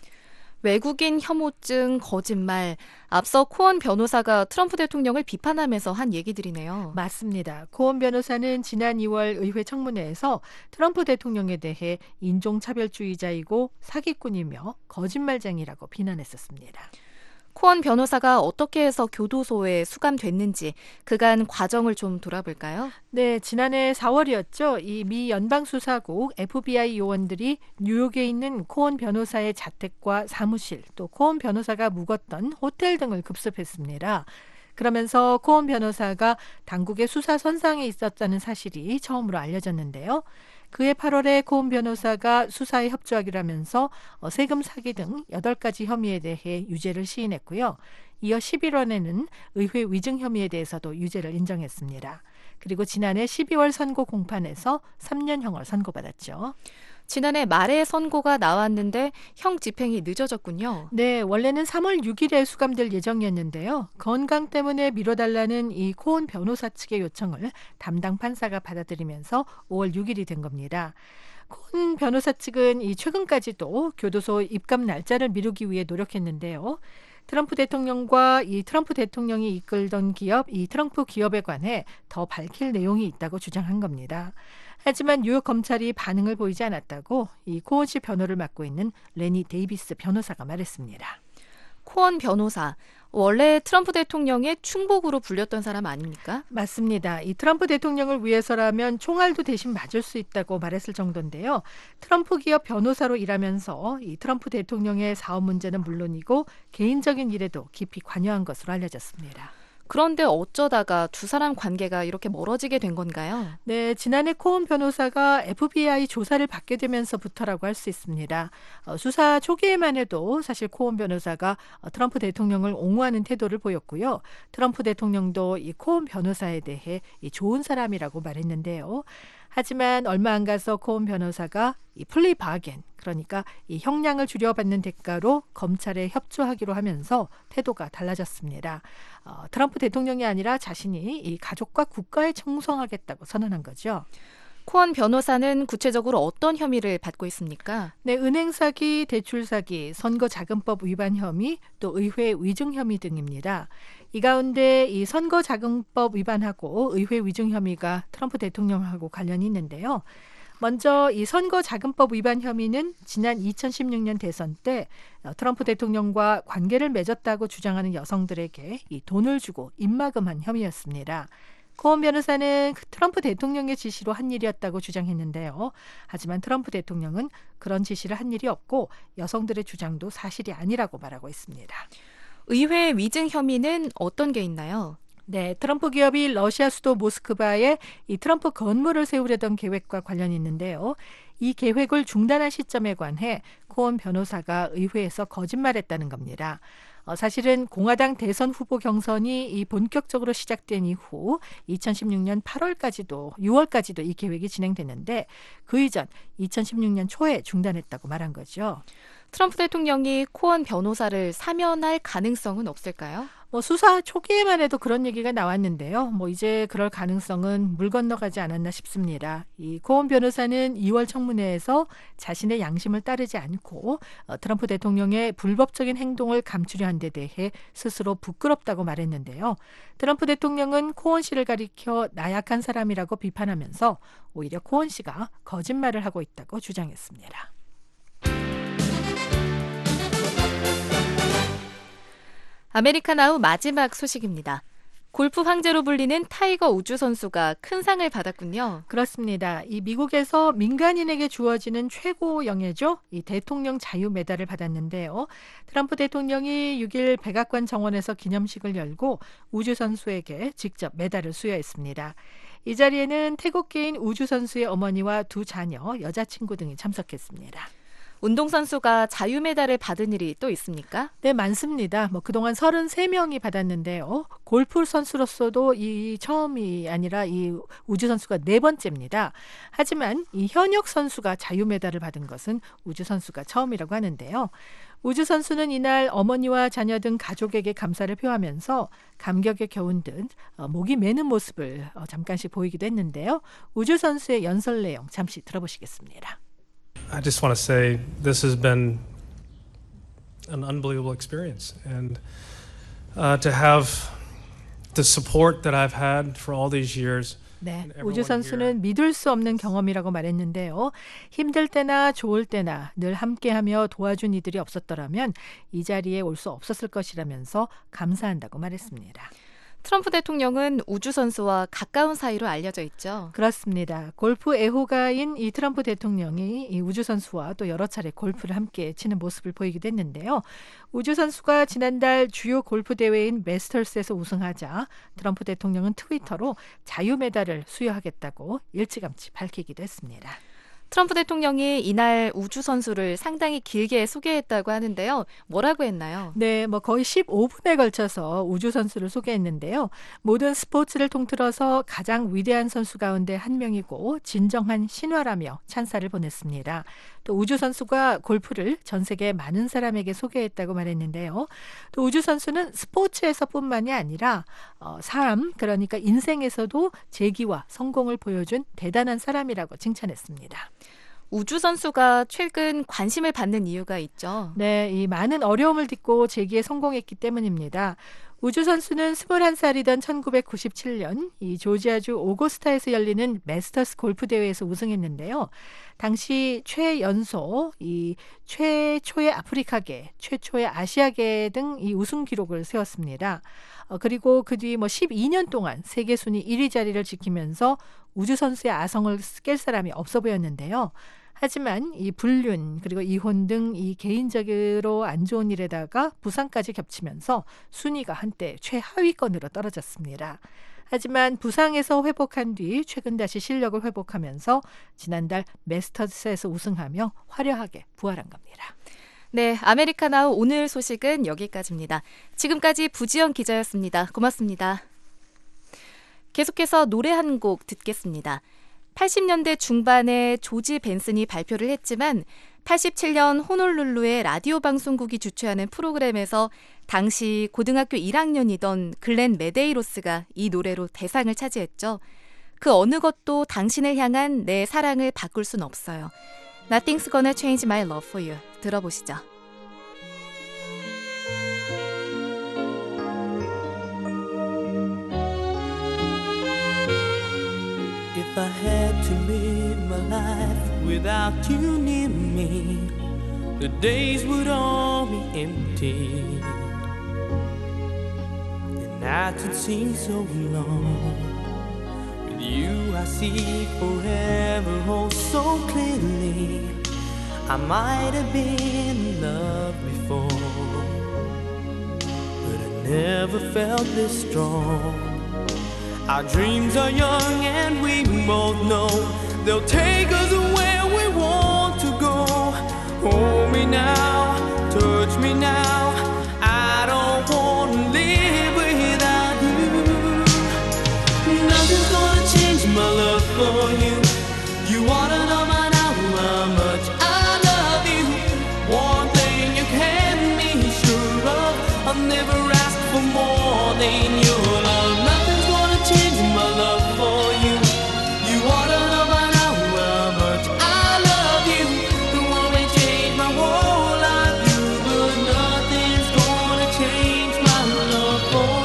외국인 혐오증, 거짓말, 앞서 코언 변호사가 트럼프 대통령을 비판하면서 한 얘기들이네요. 맞습니다. 코언 변호사는 지난 2월 의회 청문회에서 트럼프 대통령에 대해 인종차별주의자이고 사기꾼이며 거짓말쟁이라고 비난했었습니다. 코언 변호사가 어떻게 해서 교도소에 수감됐는지 그간 과정을 좀 돌아볼까요? 네, 지난해 4월이었죠. 이 미 연방수사국 FBI 요원들이 뉴욕에 있는 코언 변호사의 자택과 사무실, 또 코언 변호사가 묵었던 호텔 등을 급습했습니다. 그러면서 코언 변호사가 당국의 수사 선상에 있었다는 사실이 처음으로 알려졌는데요. 그해 8월에 코언 변호사가 수사에 협조하기로 하면서 세금 사기 등 8가지 혐의에 대해 유죄를 시인했고요. 이어 11월에는 의회 위증 혐의에 대해서도 유죄를 인정했습니다. 그리고 지난해 12월 선고 공판에서 3년형을 선고받았죠. 지난해 말에 선고가 나왔는데 형 집행이 늦어졌군요. 네, 원래는 3월 6일에 수감될 예정이었는데요. 건강 때문에 미뤄달라는 이 코언 변호사 측의 요청을 담당 판사가 받아들이면서 5월 6일이 된 겁니다. 코언 변호사 측은 이 최근까지도 교도소 입감 날짜를 미루기 위해 노력했는데요. 트럼프 대통령과 이 트럼프 대통령이 이끌던 기업, 이 트럼프 기업에 관해 더 밝힐 내용이 있다고 주장한 겁니다. 하지만 뉴욕 검찰이 반응을 보이지 않았다고 이 코언 씨 변호를 맡고 있는 레니 데이비스 변호사가 말했습니다. 코언 변호사, 원래 트럼프 대통령의 충복으로 불렸던 사람 아닙니까? 맞습니다. 이 트럼프 대통령을 위해서라면 총알도 대신 맞을 수 있다고 말했을 정도인데요. 트럼프 기업 변호사로 일하면서 이 트럼프 대통령의 사업 문제는 물론이고 개인적인 일에도 깊이 관여한 것으로 알려졌습니다. 그런데 어쩌다가 두 사람 관계가 이렇게 멀어지게 된 건가요? 네, 지난해 코언 변호사가 FBI 조사를 받게 되면서부터라고 할 수 있습니다. 수사 초기에만 해도 사실 코언 변호사가 트럼프 대통령을 옹호하는 태도를 보였고요. 트럼프 대통령도 이 코언 변호사에 대해 이 좋은 사람이라고 말했는데요. 하지만 얼마 안 가서 코언 변호사가 이 플리 바겐, 그러니까 이 형량을 줄여받는 대가로 검찰에 협조하기로 하면서 태도가 달라졌습니다. 트럼프 대통령이 아니라 자신이 이 가족과 국가에 충성하겠다고 선언한 거죠. 코언 변호사는 구체적으로 어떤 혐의를 받고 있습니까? 네, 은행 사기, 대출 사기, 선거자금법 위반 혐의, 또 의회 위증 혐의 등입니다. 이 가운데 이 선거자금법 위반하고 의회 위증 혐의가 트럼프 대통령하고 관련이 있는데요. 먼저 이 선거자금법 위반 혐의는 지난 2016년 대선 때 트럼프 대통령과 관계를 맺었다고 주장하는 여성들에게 이 돈을 주고 입막음한 혐의였습니다. 코언 변호사는 트럼프 대통령의 지시로 한 일이었다고 주장했는데요. 하지만 트럼프 대통령은 그런 지시를 한 일이 없고 여성들의 주장도 사실이 아니라고 말하고 있습니다. 의회 위증 혐의는 어떤 게 있나요? 네, 트럼프 기업이 러시아 수도 모스크바에 이 트럼프 건물을 세우려던 계획과 관련이 있는데요. 이 계획을 중단한 시점에 관해 코언 변호사가 의회에서 거짓말했다는 겁니다. 사실은 공화당 대선 후보 경선이 이 본격적으로 시작된 이후 2016년 6월까지도 이 계획이 진행됐는데 그 이전 2016년 초에 중단했다고 말한 거죠. 트럼프 대통령이 코언 변호사를 사면할 가능성은 없을까요? 수사 초기에만 해도 그런 얘기가 나왔는데요. 이제 그럴 가능성은 물 건너가지 않았나 싶습니다. 이 코언 변호사는 2월 청문회에서 자신의 양심을 따르지 않고 트럼프 대통령의 불법적인 행동을 감추려 한 데 대해 스스로 부끄럽다고 말했는데요. 트럼프 대통령은 코언 씨를 가리켜 나약한 사람이라고 비판하면서 오히려 코언 씨가 거짓말을 하고 있다고 주장했습니다. 아메리카나우 마지막 소식입니다. 골프 황제로 불리는 타이거 우즈 선수가 큰 상을 받았군요. 그렇습니다. 이 미국에서 민간인에게 주어지는 최고 영예죠. 이 대통령 자유 메달을 받았는데요. 트럼프 대통령이 6일 백악관 정원에서 기념식을 열고 우즈 선수에게 직접 메달을 수여했습니다. 이 자리에는 태국계인 우즈 선수의 어머니와 두 자녀, 여자친구 등이 참석했습니다. 운동선수가 자유메달을 받은 일이 또 있습니까? 네, 많습니다. 그동안 33명이 받았는데요. 골프 선수로서도 이 처음이 아니라 이 우주 선수가 4번째입니다. 하지만 이 현역 선수가 자유메달을 받은 것은 우주 선수가 처음이라고 하는데요. 우주 선수는 이날 어머니와 자녀 등 가족에게 감사를 표하면서 감격에 겨운 듯 목이 매는 모습을 잠깐씩 보이기도 했는데요. 우주 선수의 연설 내용 잠시 들어보시겠습니다. I just want to say this has been an unbelievable experience, and to have the support that I've had for all these years. 네, 우주 선수는 믿을 수 없는 경험이라고 말했는데요. 힘들 때나 좋을 때나 늘 함께하며 도와준 이들이 없었더라면 이 자리에 올 수 없었을 것이라면서 감사한다고 말했습니다. 트럼프 대통령은 우주 선수와 가까운 사이로 알려져 있죠. 그렇습니다. 골프 애호가인 이 트럼프 대통령이 이 우주 선수와 또 여러 차례 골프를 함께 치는 모습을 보이기도 했는데요. 우주 선수가 지난달 주요 골프 대회인 매스터스에서 우승하자 트럼프 대통령은 트위터로 자유메달을 수여하겠다고 일찌감치 밝히기도 했습니다. 트럼프 대통령이 이날 우주 선수를 상당히 길게 소개했다고 하는데요. 뭐라고 했나요? 네, 거의 15분에 걸쳐서 우주 선수를 소개했는데요. 모든 스포츠를 통틀어서 가장 위대한 선수 가운데 한 명이고 진정한 신화라며 찬사를 보냈습니다. 또 우주 선수가 골프를 전 세계 많은 사람에게 소개했다고 말했는데요. 또 우주 선수는 스포츠에서뿐만이 아니라 삶, 그러니까 인생에서도 재기와 성공을 보여준 대단한 사람이라고 칭찬했습니다. 우주 선수가 최근 관심을 받는 이유가 있죠. 네, 이 많은 어려움을 딛고 재기에 성공했기 때문입니다. 우주 선수는 21살이던 1997년 이 조지아주 오거스타에서 열리는 매스터스 골프 대회에서 우승했는데요. 당시 최연소, 이 최초의 아프리카계, 최초의 아시아계 등 이 우승 기록을 세웠습니다. 그리고 그 뒤 12년 동안 세계 순위 1위 자리를 지키면서 우주 선수의 아성을 깰 사람이 없어 보였는데요. 하지만 이 불륜 그리고 이혼 등 이 개인적으로 안 좋은 일에다가 부상까지 겹치면서 순위가 한때 최하위권으로 떨어졌습니다. 하지만 부상에서 회복한 뒤 최근 다시 실력을 회복하면서 지난달 매스터스에서 우승하며 화려하게 부활한 겁니다. 네, 아메리카나우 오늘 소식은 여기까지입니다. 지금까지 부지연 기자였습니다. 고맙습니다. 계속해서 노래 한 곡 듣겠습니다. 80년대 중반에 조지 벤슨이 발표를 했지만 87년 호놀룰루의 라디오 방송국이 주최하는 프로그램에서 당시 고등학교 1학년이던 글렌 메데이로스가 이 노래로 대상을 차지했죠. 그 어느 것도 당신을 향한 내 사랑을 바꿀 순 없어요. Nothing's gonna change my love for you. 들어보시죠. If I had to live my life without you near me, the days would all be empty. The nights would seem so long. With you I see forever oh so clearly. I might have been in love before, but I never felt this strong. Our dreams are young and we both know they'll take us where we want to go. Hold me now, touch me now. I don't want to live without you. Nothing's gonna change my love for you. You wanna know by now how much I love you. One thing you can be sure of, I've never asked for more than your love. Nothing's gonna change my love for you. You wanna know by now how much I love you. The one may change my whole life, but nothing's gonna change my love for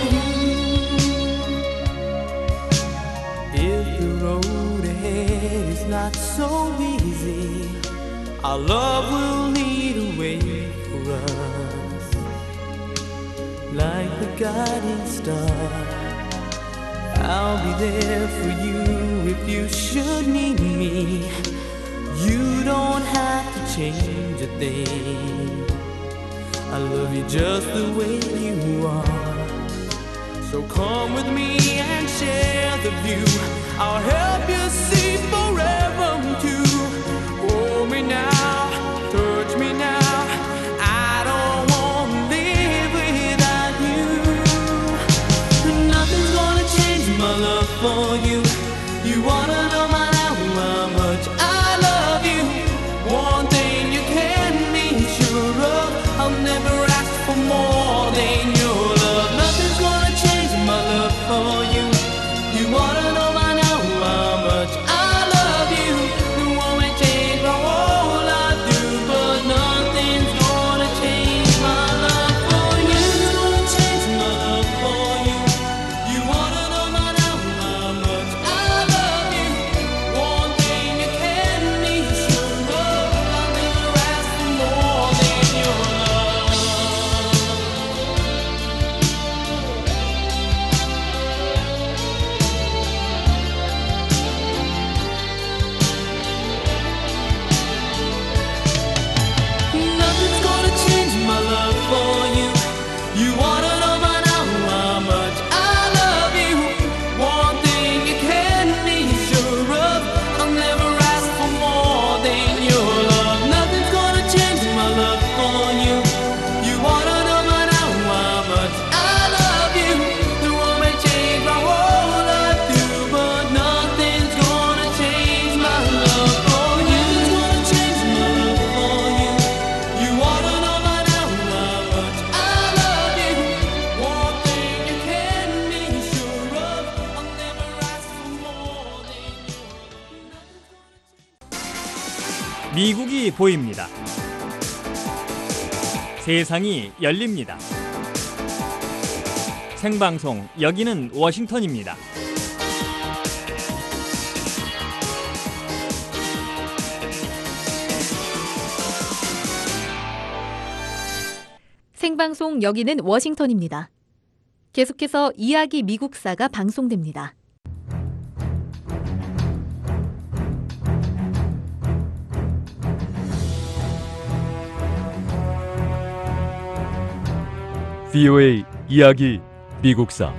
you. If the road ahead is not so easy, our love will lead a way for us, like the guiding star. I'll be there for you if you should need me. You don't have to change a thing. I love you just the way you are. So come with me and share the view. I'll help you see forever too. Hold me now, touch me You wanna know by now how much I love you. One thing you can be sure of, I'll never ask for more than your love. Nothing's gonna change my love for you. You wanna know by now how much I love you. It won't change my whole life through, but nothing's gonna change my love for you. It's gonna change my love for you. You wanna know by now how much I love you. One thing you can be sure of, I'll never ask for more than your love. Nothing's gonna change my love for you. You wanna know by now how much I love you. One thing you can be sure of, I'll never ask for more than your love. Nothing's gonna change my love for you. You wanna know by now how much I love you. The world may change my whole life through, but nothing's gonna change my love for you. It's gonna change my love for you. You wanna know by now how much I love you. One thing you can be sure of, I'll never ask for more than your. 미국이 보입니다. 세상이 열립니다. 생방송 여기는 워싱턴입니다. 생방송 여기는 워싱턴입니다. 계속해서 이야기 미국사가 방송됩니다. VOA 이야기 미국사.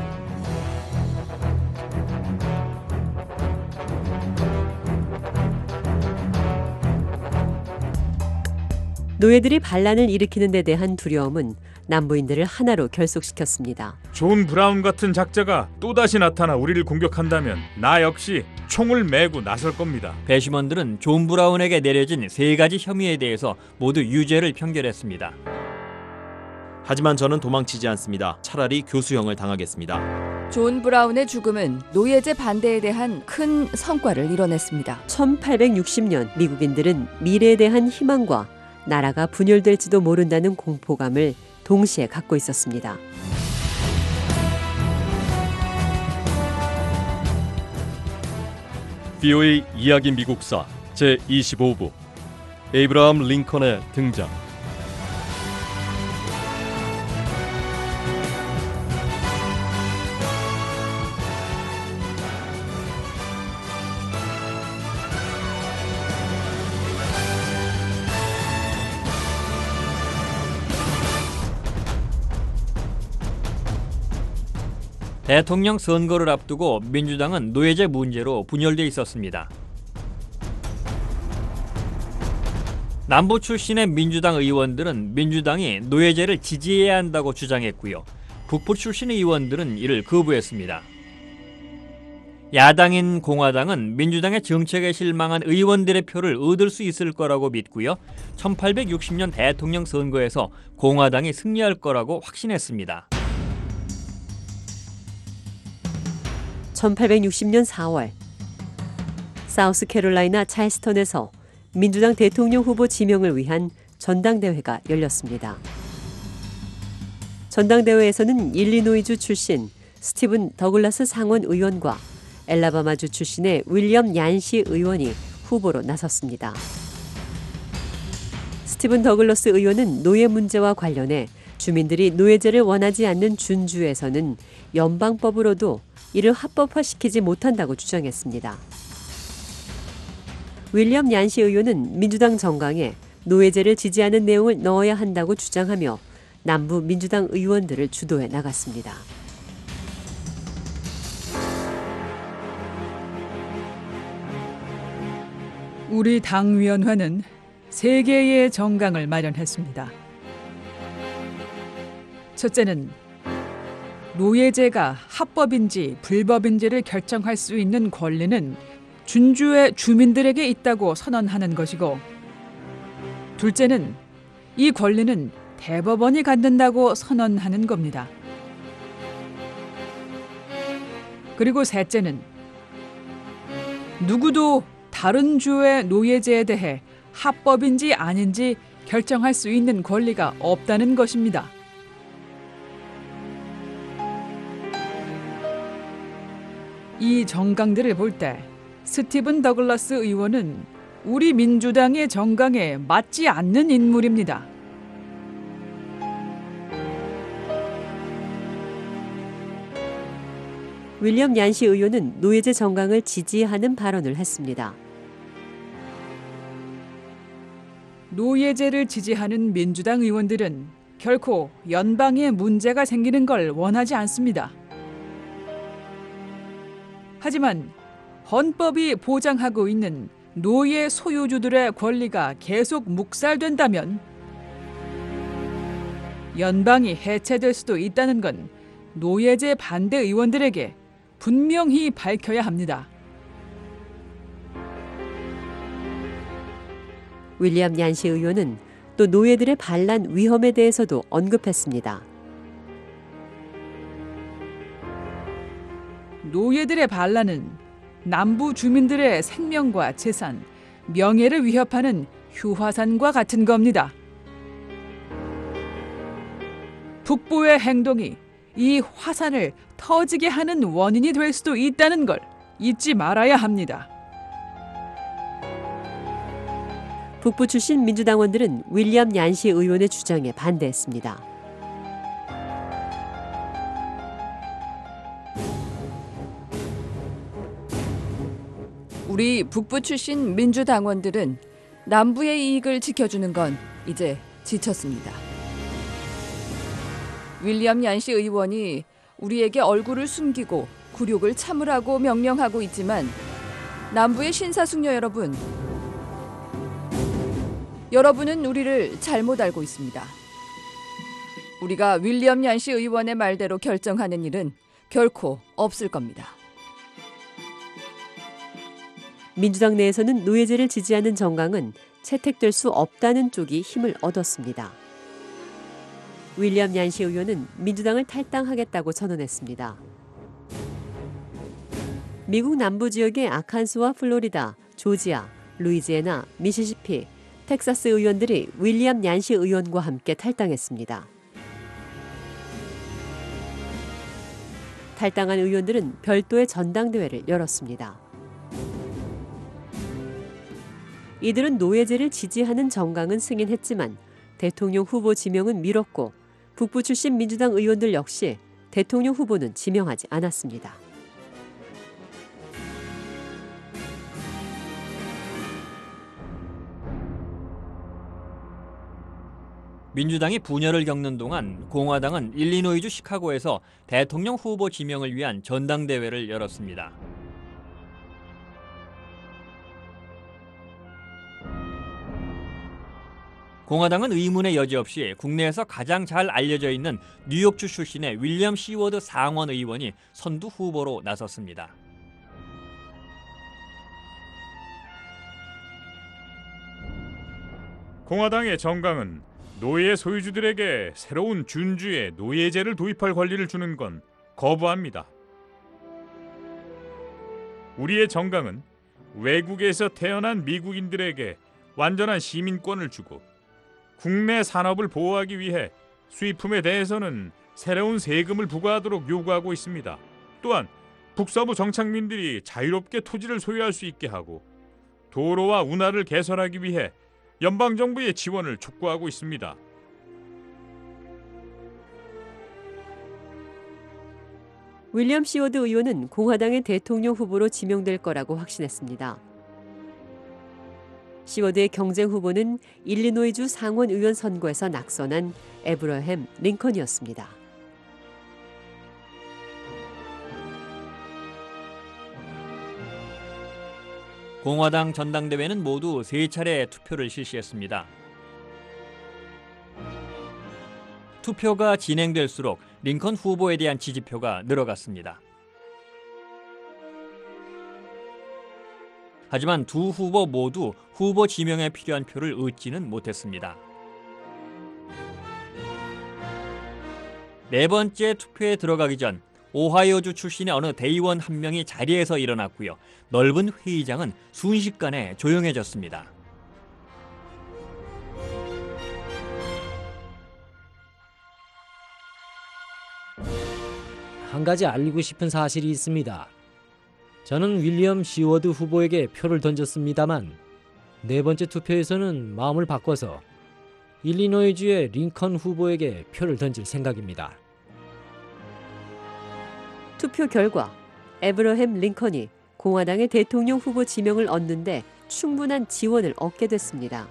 노예들이 반란을 일으키는 데 대한 두려움은 남부인들을 하나로 결속시켰습니다. 존 브라운 같은 작자가 또다시 나타나 우리를 공격한다면 나 역시 총을 메고 나설 겁니다. 배심원들은 존 브라운에게 내려진 3가지 혐의에 대해서 모두 유죄를 판결했습니다. 하지만 저는 도망치지 않습니다. 차라리 교수형을 당하겠습니다. 존 브라운의 죽음은 노예제 반대에 대한 큰 성과를 이뤄냈습니다. 1860년 미국인들은 미래에 대한 희망과 나라가 분열될지도 모른다는 공포감을 동시에 갖고 있었습니다. VOA 이야기 미국사 제25부 에이브라함 링컨의 등장. 대통령 선거를 앞두고 민주당은 노예제 문제로 분열돼 있었습니다. 남부 출신의 민주당 의원들은 민주당이 노예제를 지지해야 한다고 주장했고요. 북부 출신 의원들은 이를 거부했습니다. 야당인 공화당은 민주당의 정책에 실망한 의원들의 표를 얻을 수 있을 거라고 믿고요. 1860년 대통령 선거에서 공화당이 승리할 거라고 확신했습니다. 1860년 4월 사우스캐롤라이나 찰스턴에서 민주당 대통령 후보 지명을 위한 전당대회가 열렸습니다. 전당대회에서는 일리노이주 출신 스티븐 더글라스 상원 의원과 엘라바마주 출신의 윌리엄 얀시 의원이 후보로 나섰습니다. 스티븐 더글라스 의원은 노예 문제와 관련해 주민들이 노예제를 원하지 않는 준주에서는 연방법으로도 이를 합법화시키지 못한다고 주장했습니다. 윌리엄 얀시 의원은 민주당 정강에 노예제를 지지하는 내용을 넣어야 한다고 주장하며 남부 민주당 의원들을 주도해 나갔습니다. 우리 당위원회는 3개의 정강을 마련했습니다. 첫째는 노예제가 합법인지 불법인지를 결정할 수 있는 권리는 준주의 주민들에게 있다고 선언하는 것이고, 둘째는 이 권리는 대법원이 갖는다고 선언하는 겁니다. 그리고 셋째는 누구도 다른 주의 노예제에 대해 합법인지 아닌지 결정할 수 있는 권리가 없다는 것입니다. 이 정강들을 볼 때 스티븐 더글라스 의원은 우리 민주당의 정강에 맞지 않는 인물입니다. 윌리엄 얀시 의원은 노예제 정강을 지지하는 발언을 했습니다. 노예제를 지지하는 민주당 의원들은 결코 연방에 문제가 생기는 걸 원하지 않습니다. 하지만 헌법이 보장하고 있는 노예 소유주들의 권리가 계속 묵살된다면 연방이 해체될 수도 있다는 건 노예제 반대 의원들에게 분명히 밝혀야 합니다. 윌리엄 얀시 의원은 또 노예들의 반란 위험에 대해서도 언급했습니다. 노예들의 반란은 남부 주민들의 생명과 재산, 명예를 위협하는 휴화산과 같은 겁니다. 북부의 행동이 이 화산을 터지게 하는 원인이 될 수도 있다는 걸 잊지 말아야 합니다. 북부 출신 민주당원들은 윌리엄 얀시 의원의 주장에 반대했습니다. 우리 북부 출신 민주당원들은 남부의 이익을 지켜주는 건 이제 지쳤습니다. 윌리엄 얀시 의원이 우리에게 얼굴을 숨기고 굴욕을 참으라고 명령하고 있지만 남부의 신사숙녀 여러분은 우리를 잘못 알고 있습니다. 우리가 윌리엄 얀시 의원의 말대로 결정하는 일은 결코 없을 겁니다. 민주당 내에서는 노예제를 지지하는 정강은 채택될 수 없다는 쪽이 힘을 얻었습니다. 윌리엄 얀시 의원은 민주당을 탈당하겠다고 선언했습니다. 미국 남부 지역의 아칸소와 플로리다, 조지아, 루이지애나, 미시시피, 텍사스 의원들이 윌리엄 얀시 의원과 함께 탈당했습니다. 탈당한 의원들은 별도의 전당대회를 열었습니다. 이들은 노예제를 지지하는 정강은 승인했지만 대통령 후보 지명은 미뤘고 북부 출신 민주당 의원들 역시 대통령 후보는 지명하지 않았습니다. 민주당이 분열을 겪는 동안 공화당은 일리노이주 시카고에서 대통령 후보 지명을 위한 전당대회를 열었습니다. 공화당은 의문의 여지 없이 국내에서 가장 잘 알려져 있는 뉴욕주 출신의 윌리엄 시워드 상원 의원이 선두 후보로 나섰습니다. 공화당의 정강은 노예 소유주들에게 새로운 준주의 노예제를 도입할 권리를 주는 건 거부합니다. 우리의 정강은 외국에서 태어난 미국인들에게 완전한 시민권을 주고 국내 산업을 보호하기 위해 수입품에 대해서는 새로운 세금을 부과하도록 요구하고 있습니다. 또한 북서부 정착민들이 자유롭게 토지를 소유할 수 있게 하고 도로와 운하를 개설하기 위해 연방정부의 지원을 촉구하고 있습니다. 윌리엄 시워드 의원은 공화당의 대통령 후보로 지명될 거라고 확신했습니다. 시워드의 경쟁 후보는 일리노이주 상원 의원 선거에서 낙선한 에브러햄 링컨이었습니다. 공화당 전당대회는 모두 3차례 투표를 실시했습니다. 투표가 진행될수록 링컨 후보에 대한 지지표가 늘어갔습니다. 하지만 두 후보 모두 후보 지명에 필요한 표를 얻지는 못했습니다. 네 번째 투표에 들어가기 전 오하이오주 출신의 어느 대의원 한 명이 자리에서 일어났고요. 넓은 회의장은 순식간에 조용해졌습니다. 한 가지 알리고 싶은 사실이 있습니다. 저는 윌리엄 시워드 후보에게 표를 던졌습니다만 네 번째 투표에서는 마음을 바꿔서 일리노이주의 링컨 후보에게 표를 던질 생각입니다. 투표 결과 에브러햄 링컨이 공화당의 대통령 후보 지명을 얻는데 충분한 지원을 얻게 됐습니다.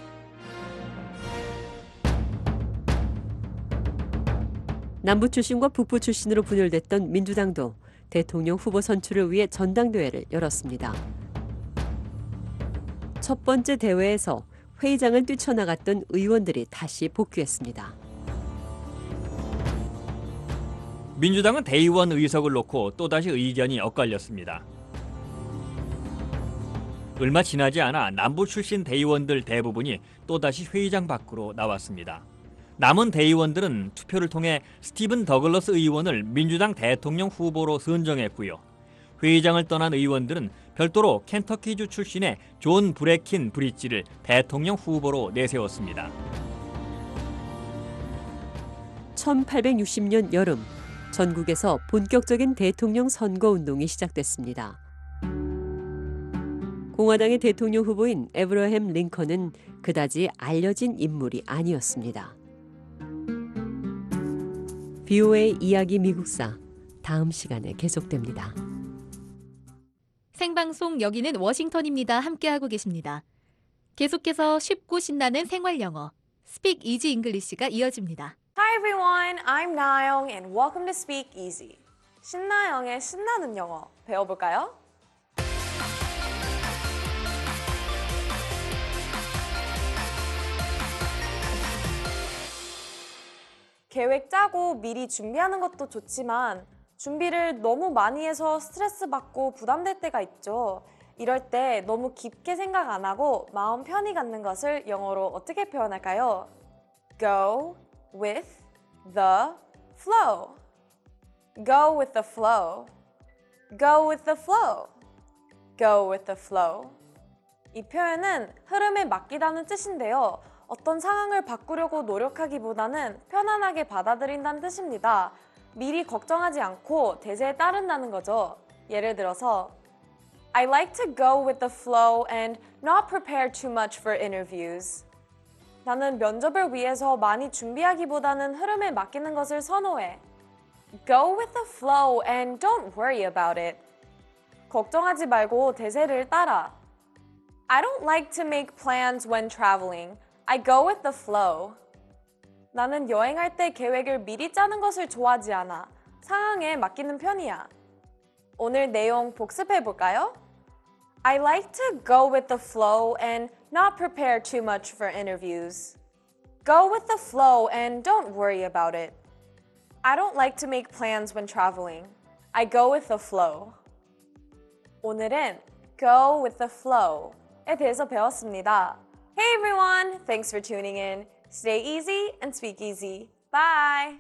남부 출신과 북부 출신으로 분열됐던 민주당도 대통령 후보 선출을 위해 전당대회를 열었습니다. 첫 번째 대회에서 회의장을 뛰쳐나갔던 의원들이 다시 복귀했습니다. 민주당은 대의원 의석을 놓고 또다시 의견이 엇갈렸습니다. 얼마 지나지 않아 남부 출신 대의원들 대부분이 또다시 회의장 밖으로 나왔습니다. 남은 대의원들은 투표를 통해 스티븐 더글러스 의원을 민주당 대통령 후보로 선정했고요. 회의장을 떠난 의원들은 별도로 켄터키주 출신의 존 브레킨 브릿지를 대통령 후보로 내세웠습니다. 1860년 여름, 전국에서 본격적인 대통령 선거 운동이 시작됐습니다. 공화당의 대통령 후보인 에브러햄 링컨은 그다지 알려진 인물이 아니었습니다. VOA 이야기 미국사, 다음 시간에 계속됩니다. 생방송 여기는 워싱턴입니다. 함께하고 계십니다. 계속해서 쉽고 신나는 생활 영어, Speak Easy English가 이어집니다. Hi everyone, I'm Nayoung and welcome to Speak Easy. 신나영의 신나는 영어 배워볼까요? 계획 짜고 미리 준비하는 것도 좋지만 준비를 너무 많이 해서 스트레스 받고 부담될 때가 있죠. 이럴 때 너무 깊게 생각 안 하고 마음 편히 갖는 것을 영어로 어떻게 표현할까요? Go with the flow. Go with the flow. Go with the flow. Go with the flow. 이 표현은 흐름에 맡기다는 뜻인데요. 어떤 상황을 바꾸려고 노력하기보다는 편안하게 받아들인다는 뜻입니다. 미리 걱정하지 않고 대세에 따른다는 거죠. 예를 들어서 I like to go with the flow and not prepare too much for interviews. 나는 면접을 위해서 많이 준비하기보다는 흐름에 맡기는 것을 선호해. Go with the flow and don't worry about it. 걱정하지 말고 대세를 따라. I don't like to make plans when traveling. I go with the flow. 나는 여행할 때 계획을 미리 짜는 것을 좋아하지 않아. 상황에 맡기는 편이야. 오늘 내용 복습해 볼까요? I like to go with the flow and not prepare too much for interviews. Go with the flow and don't worry about it. I don't like to make plans when traveling. I go with the flow. 오늘은 go with the flow에 대해서 배웠습니다. Hey everyone, thanks for tuning in. Stay easy and speak easy. Bye.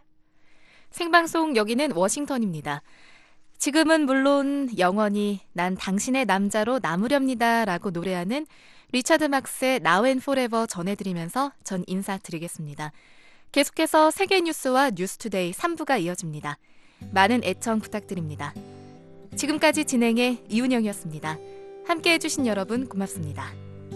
생방송 여기는 워싱턴입니다. 지금은 물론 영원히 난 당신의 남자로 남으렵니다 라고 노래하는 리차드 막스의 Now and Forever 전해드리면서 전 인사드리겠습니다. 계속해서 세계 뉴스와 뉴스투데이 3부가 이어집니다. 많은 애청 부탁드립니다. 지금까지 진행의 이운영이었습니다. 함께해 주신 여러분 고맙습니다.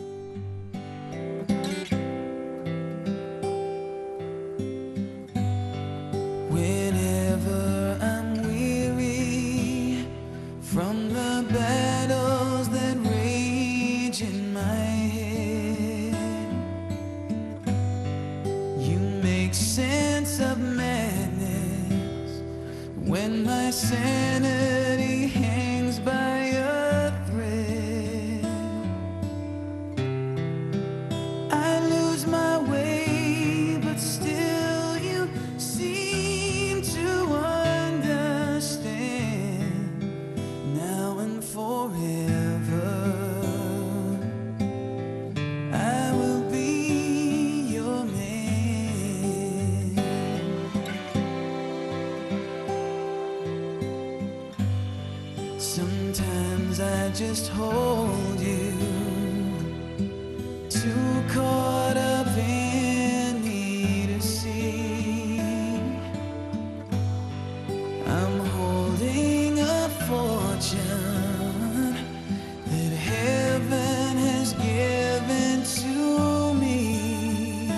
Whenever I'm weary from the battles that rage in my head, you make sense of madness when my sanity hangs by a thread. I lose my way, but still you just hold you. Too caught up in me to see. I'm holding a fortune that heaven has given to me.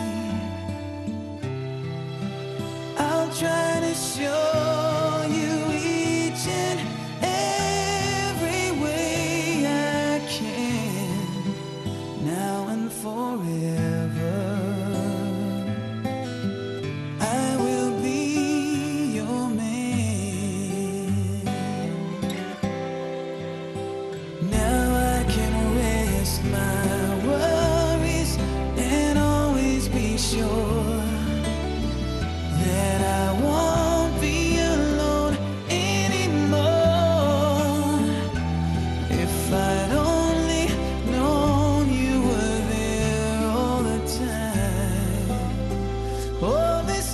I'll try to show you each and every way I can, now and forever. I will be your man. Now I can rest my worries and always be sure that I won't be alone anymore. If I'd only known you were there all the time, all this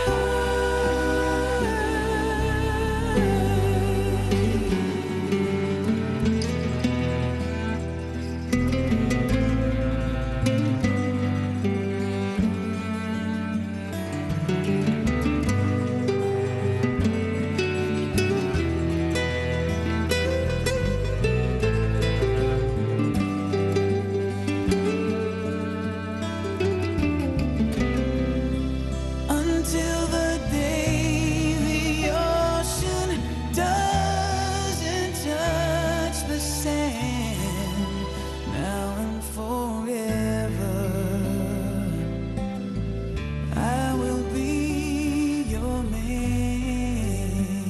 until the day the ocean doesn't touch the sand, now and forever. I will be your man,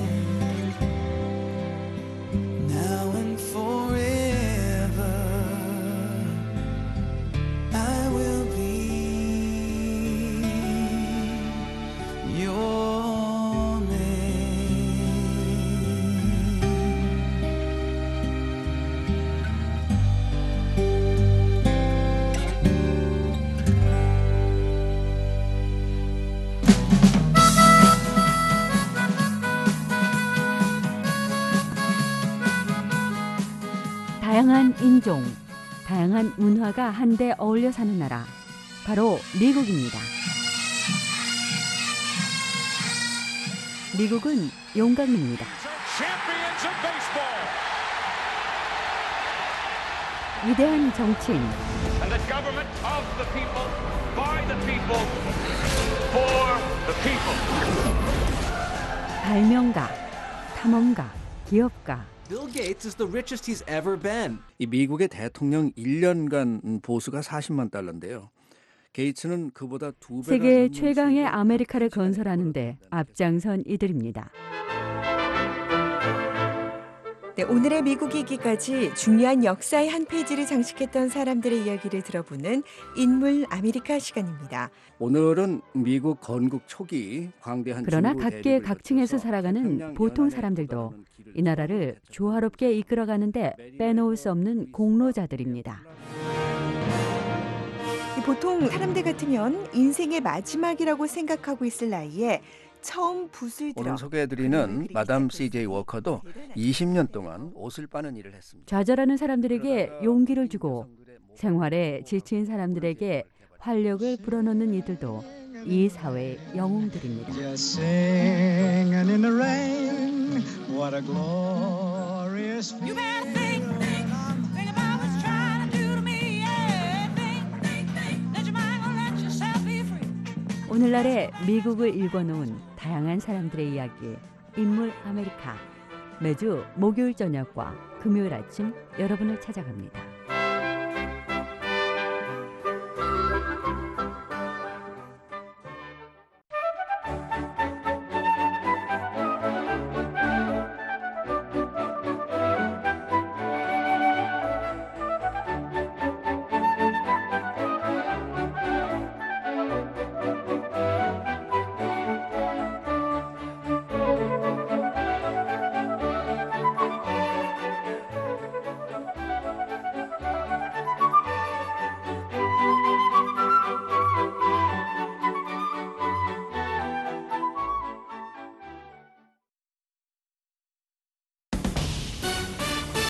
now and forever. I will be your man. 다양한 인종, 다양한 문화가 한데 어울려 사는 나라, 바로 미국입니다. 미국은 용광로입니다. Champions of baseball. 위대한 정치인, And the government of the people, by the people, for the people. 발명가, 탐험가, 기업가, Bill Gates is the richest he's ever been. 이 미국의 대통령 1년간 보수가 40만 달러인데요. 게이츠는 그보다 2배가 세계 최강의 아메리카를 건설하는데 앞장선 이들입니다. 네, 오늘의 미국 이기까지 중요한 역사의 한 페이지를 장식했던 사람들의 이야기를 들어보는 인물 아메리카 시간입니다. 오늘은 미국 건국 초기 광대한 그러나 중부 각계 대립을 각층에서 거쳐서 살아가는 평양 보통 연안에 사람들도 이 나라를 조화롭게 이끌어가는데 빼놓을 수 없는 공로자들입니다. 보통 사람들 같으면 인생의 마지막이라고 생각하고 있을 나이에 처음 붓을 들어 오늘 소개해드리는 마담 C.J. 워커도 20년 동안 옷을 빠는 일을 했습니다. 좌절하는 사람들에게 용기를 주고 생활에 지친 사람들에게 활력을 불어넣는 이들도 이 사회의 영웅들입니다. Just singing in the rain, what a glorious feeling. You better think about what you're trying to do to me, yeah. Think that you might want to let yourself be free. 오늘날의 미국을 읽어놓은 다양한 사람들의 이야기, 인물 아메리카. 매주 목요일 저녁과 금요일 아침 여러분을 찾아갑니다.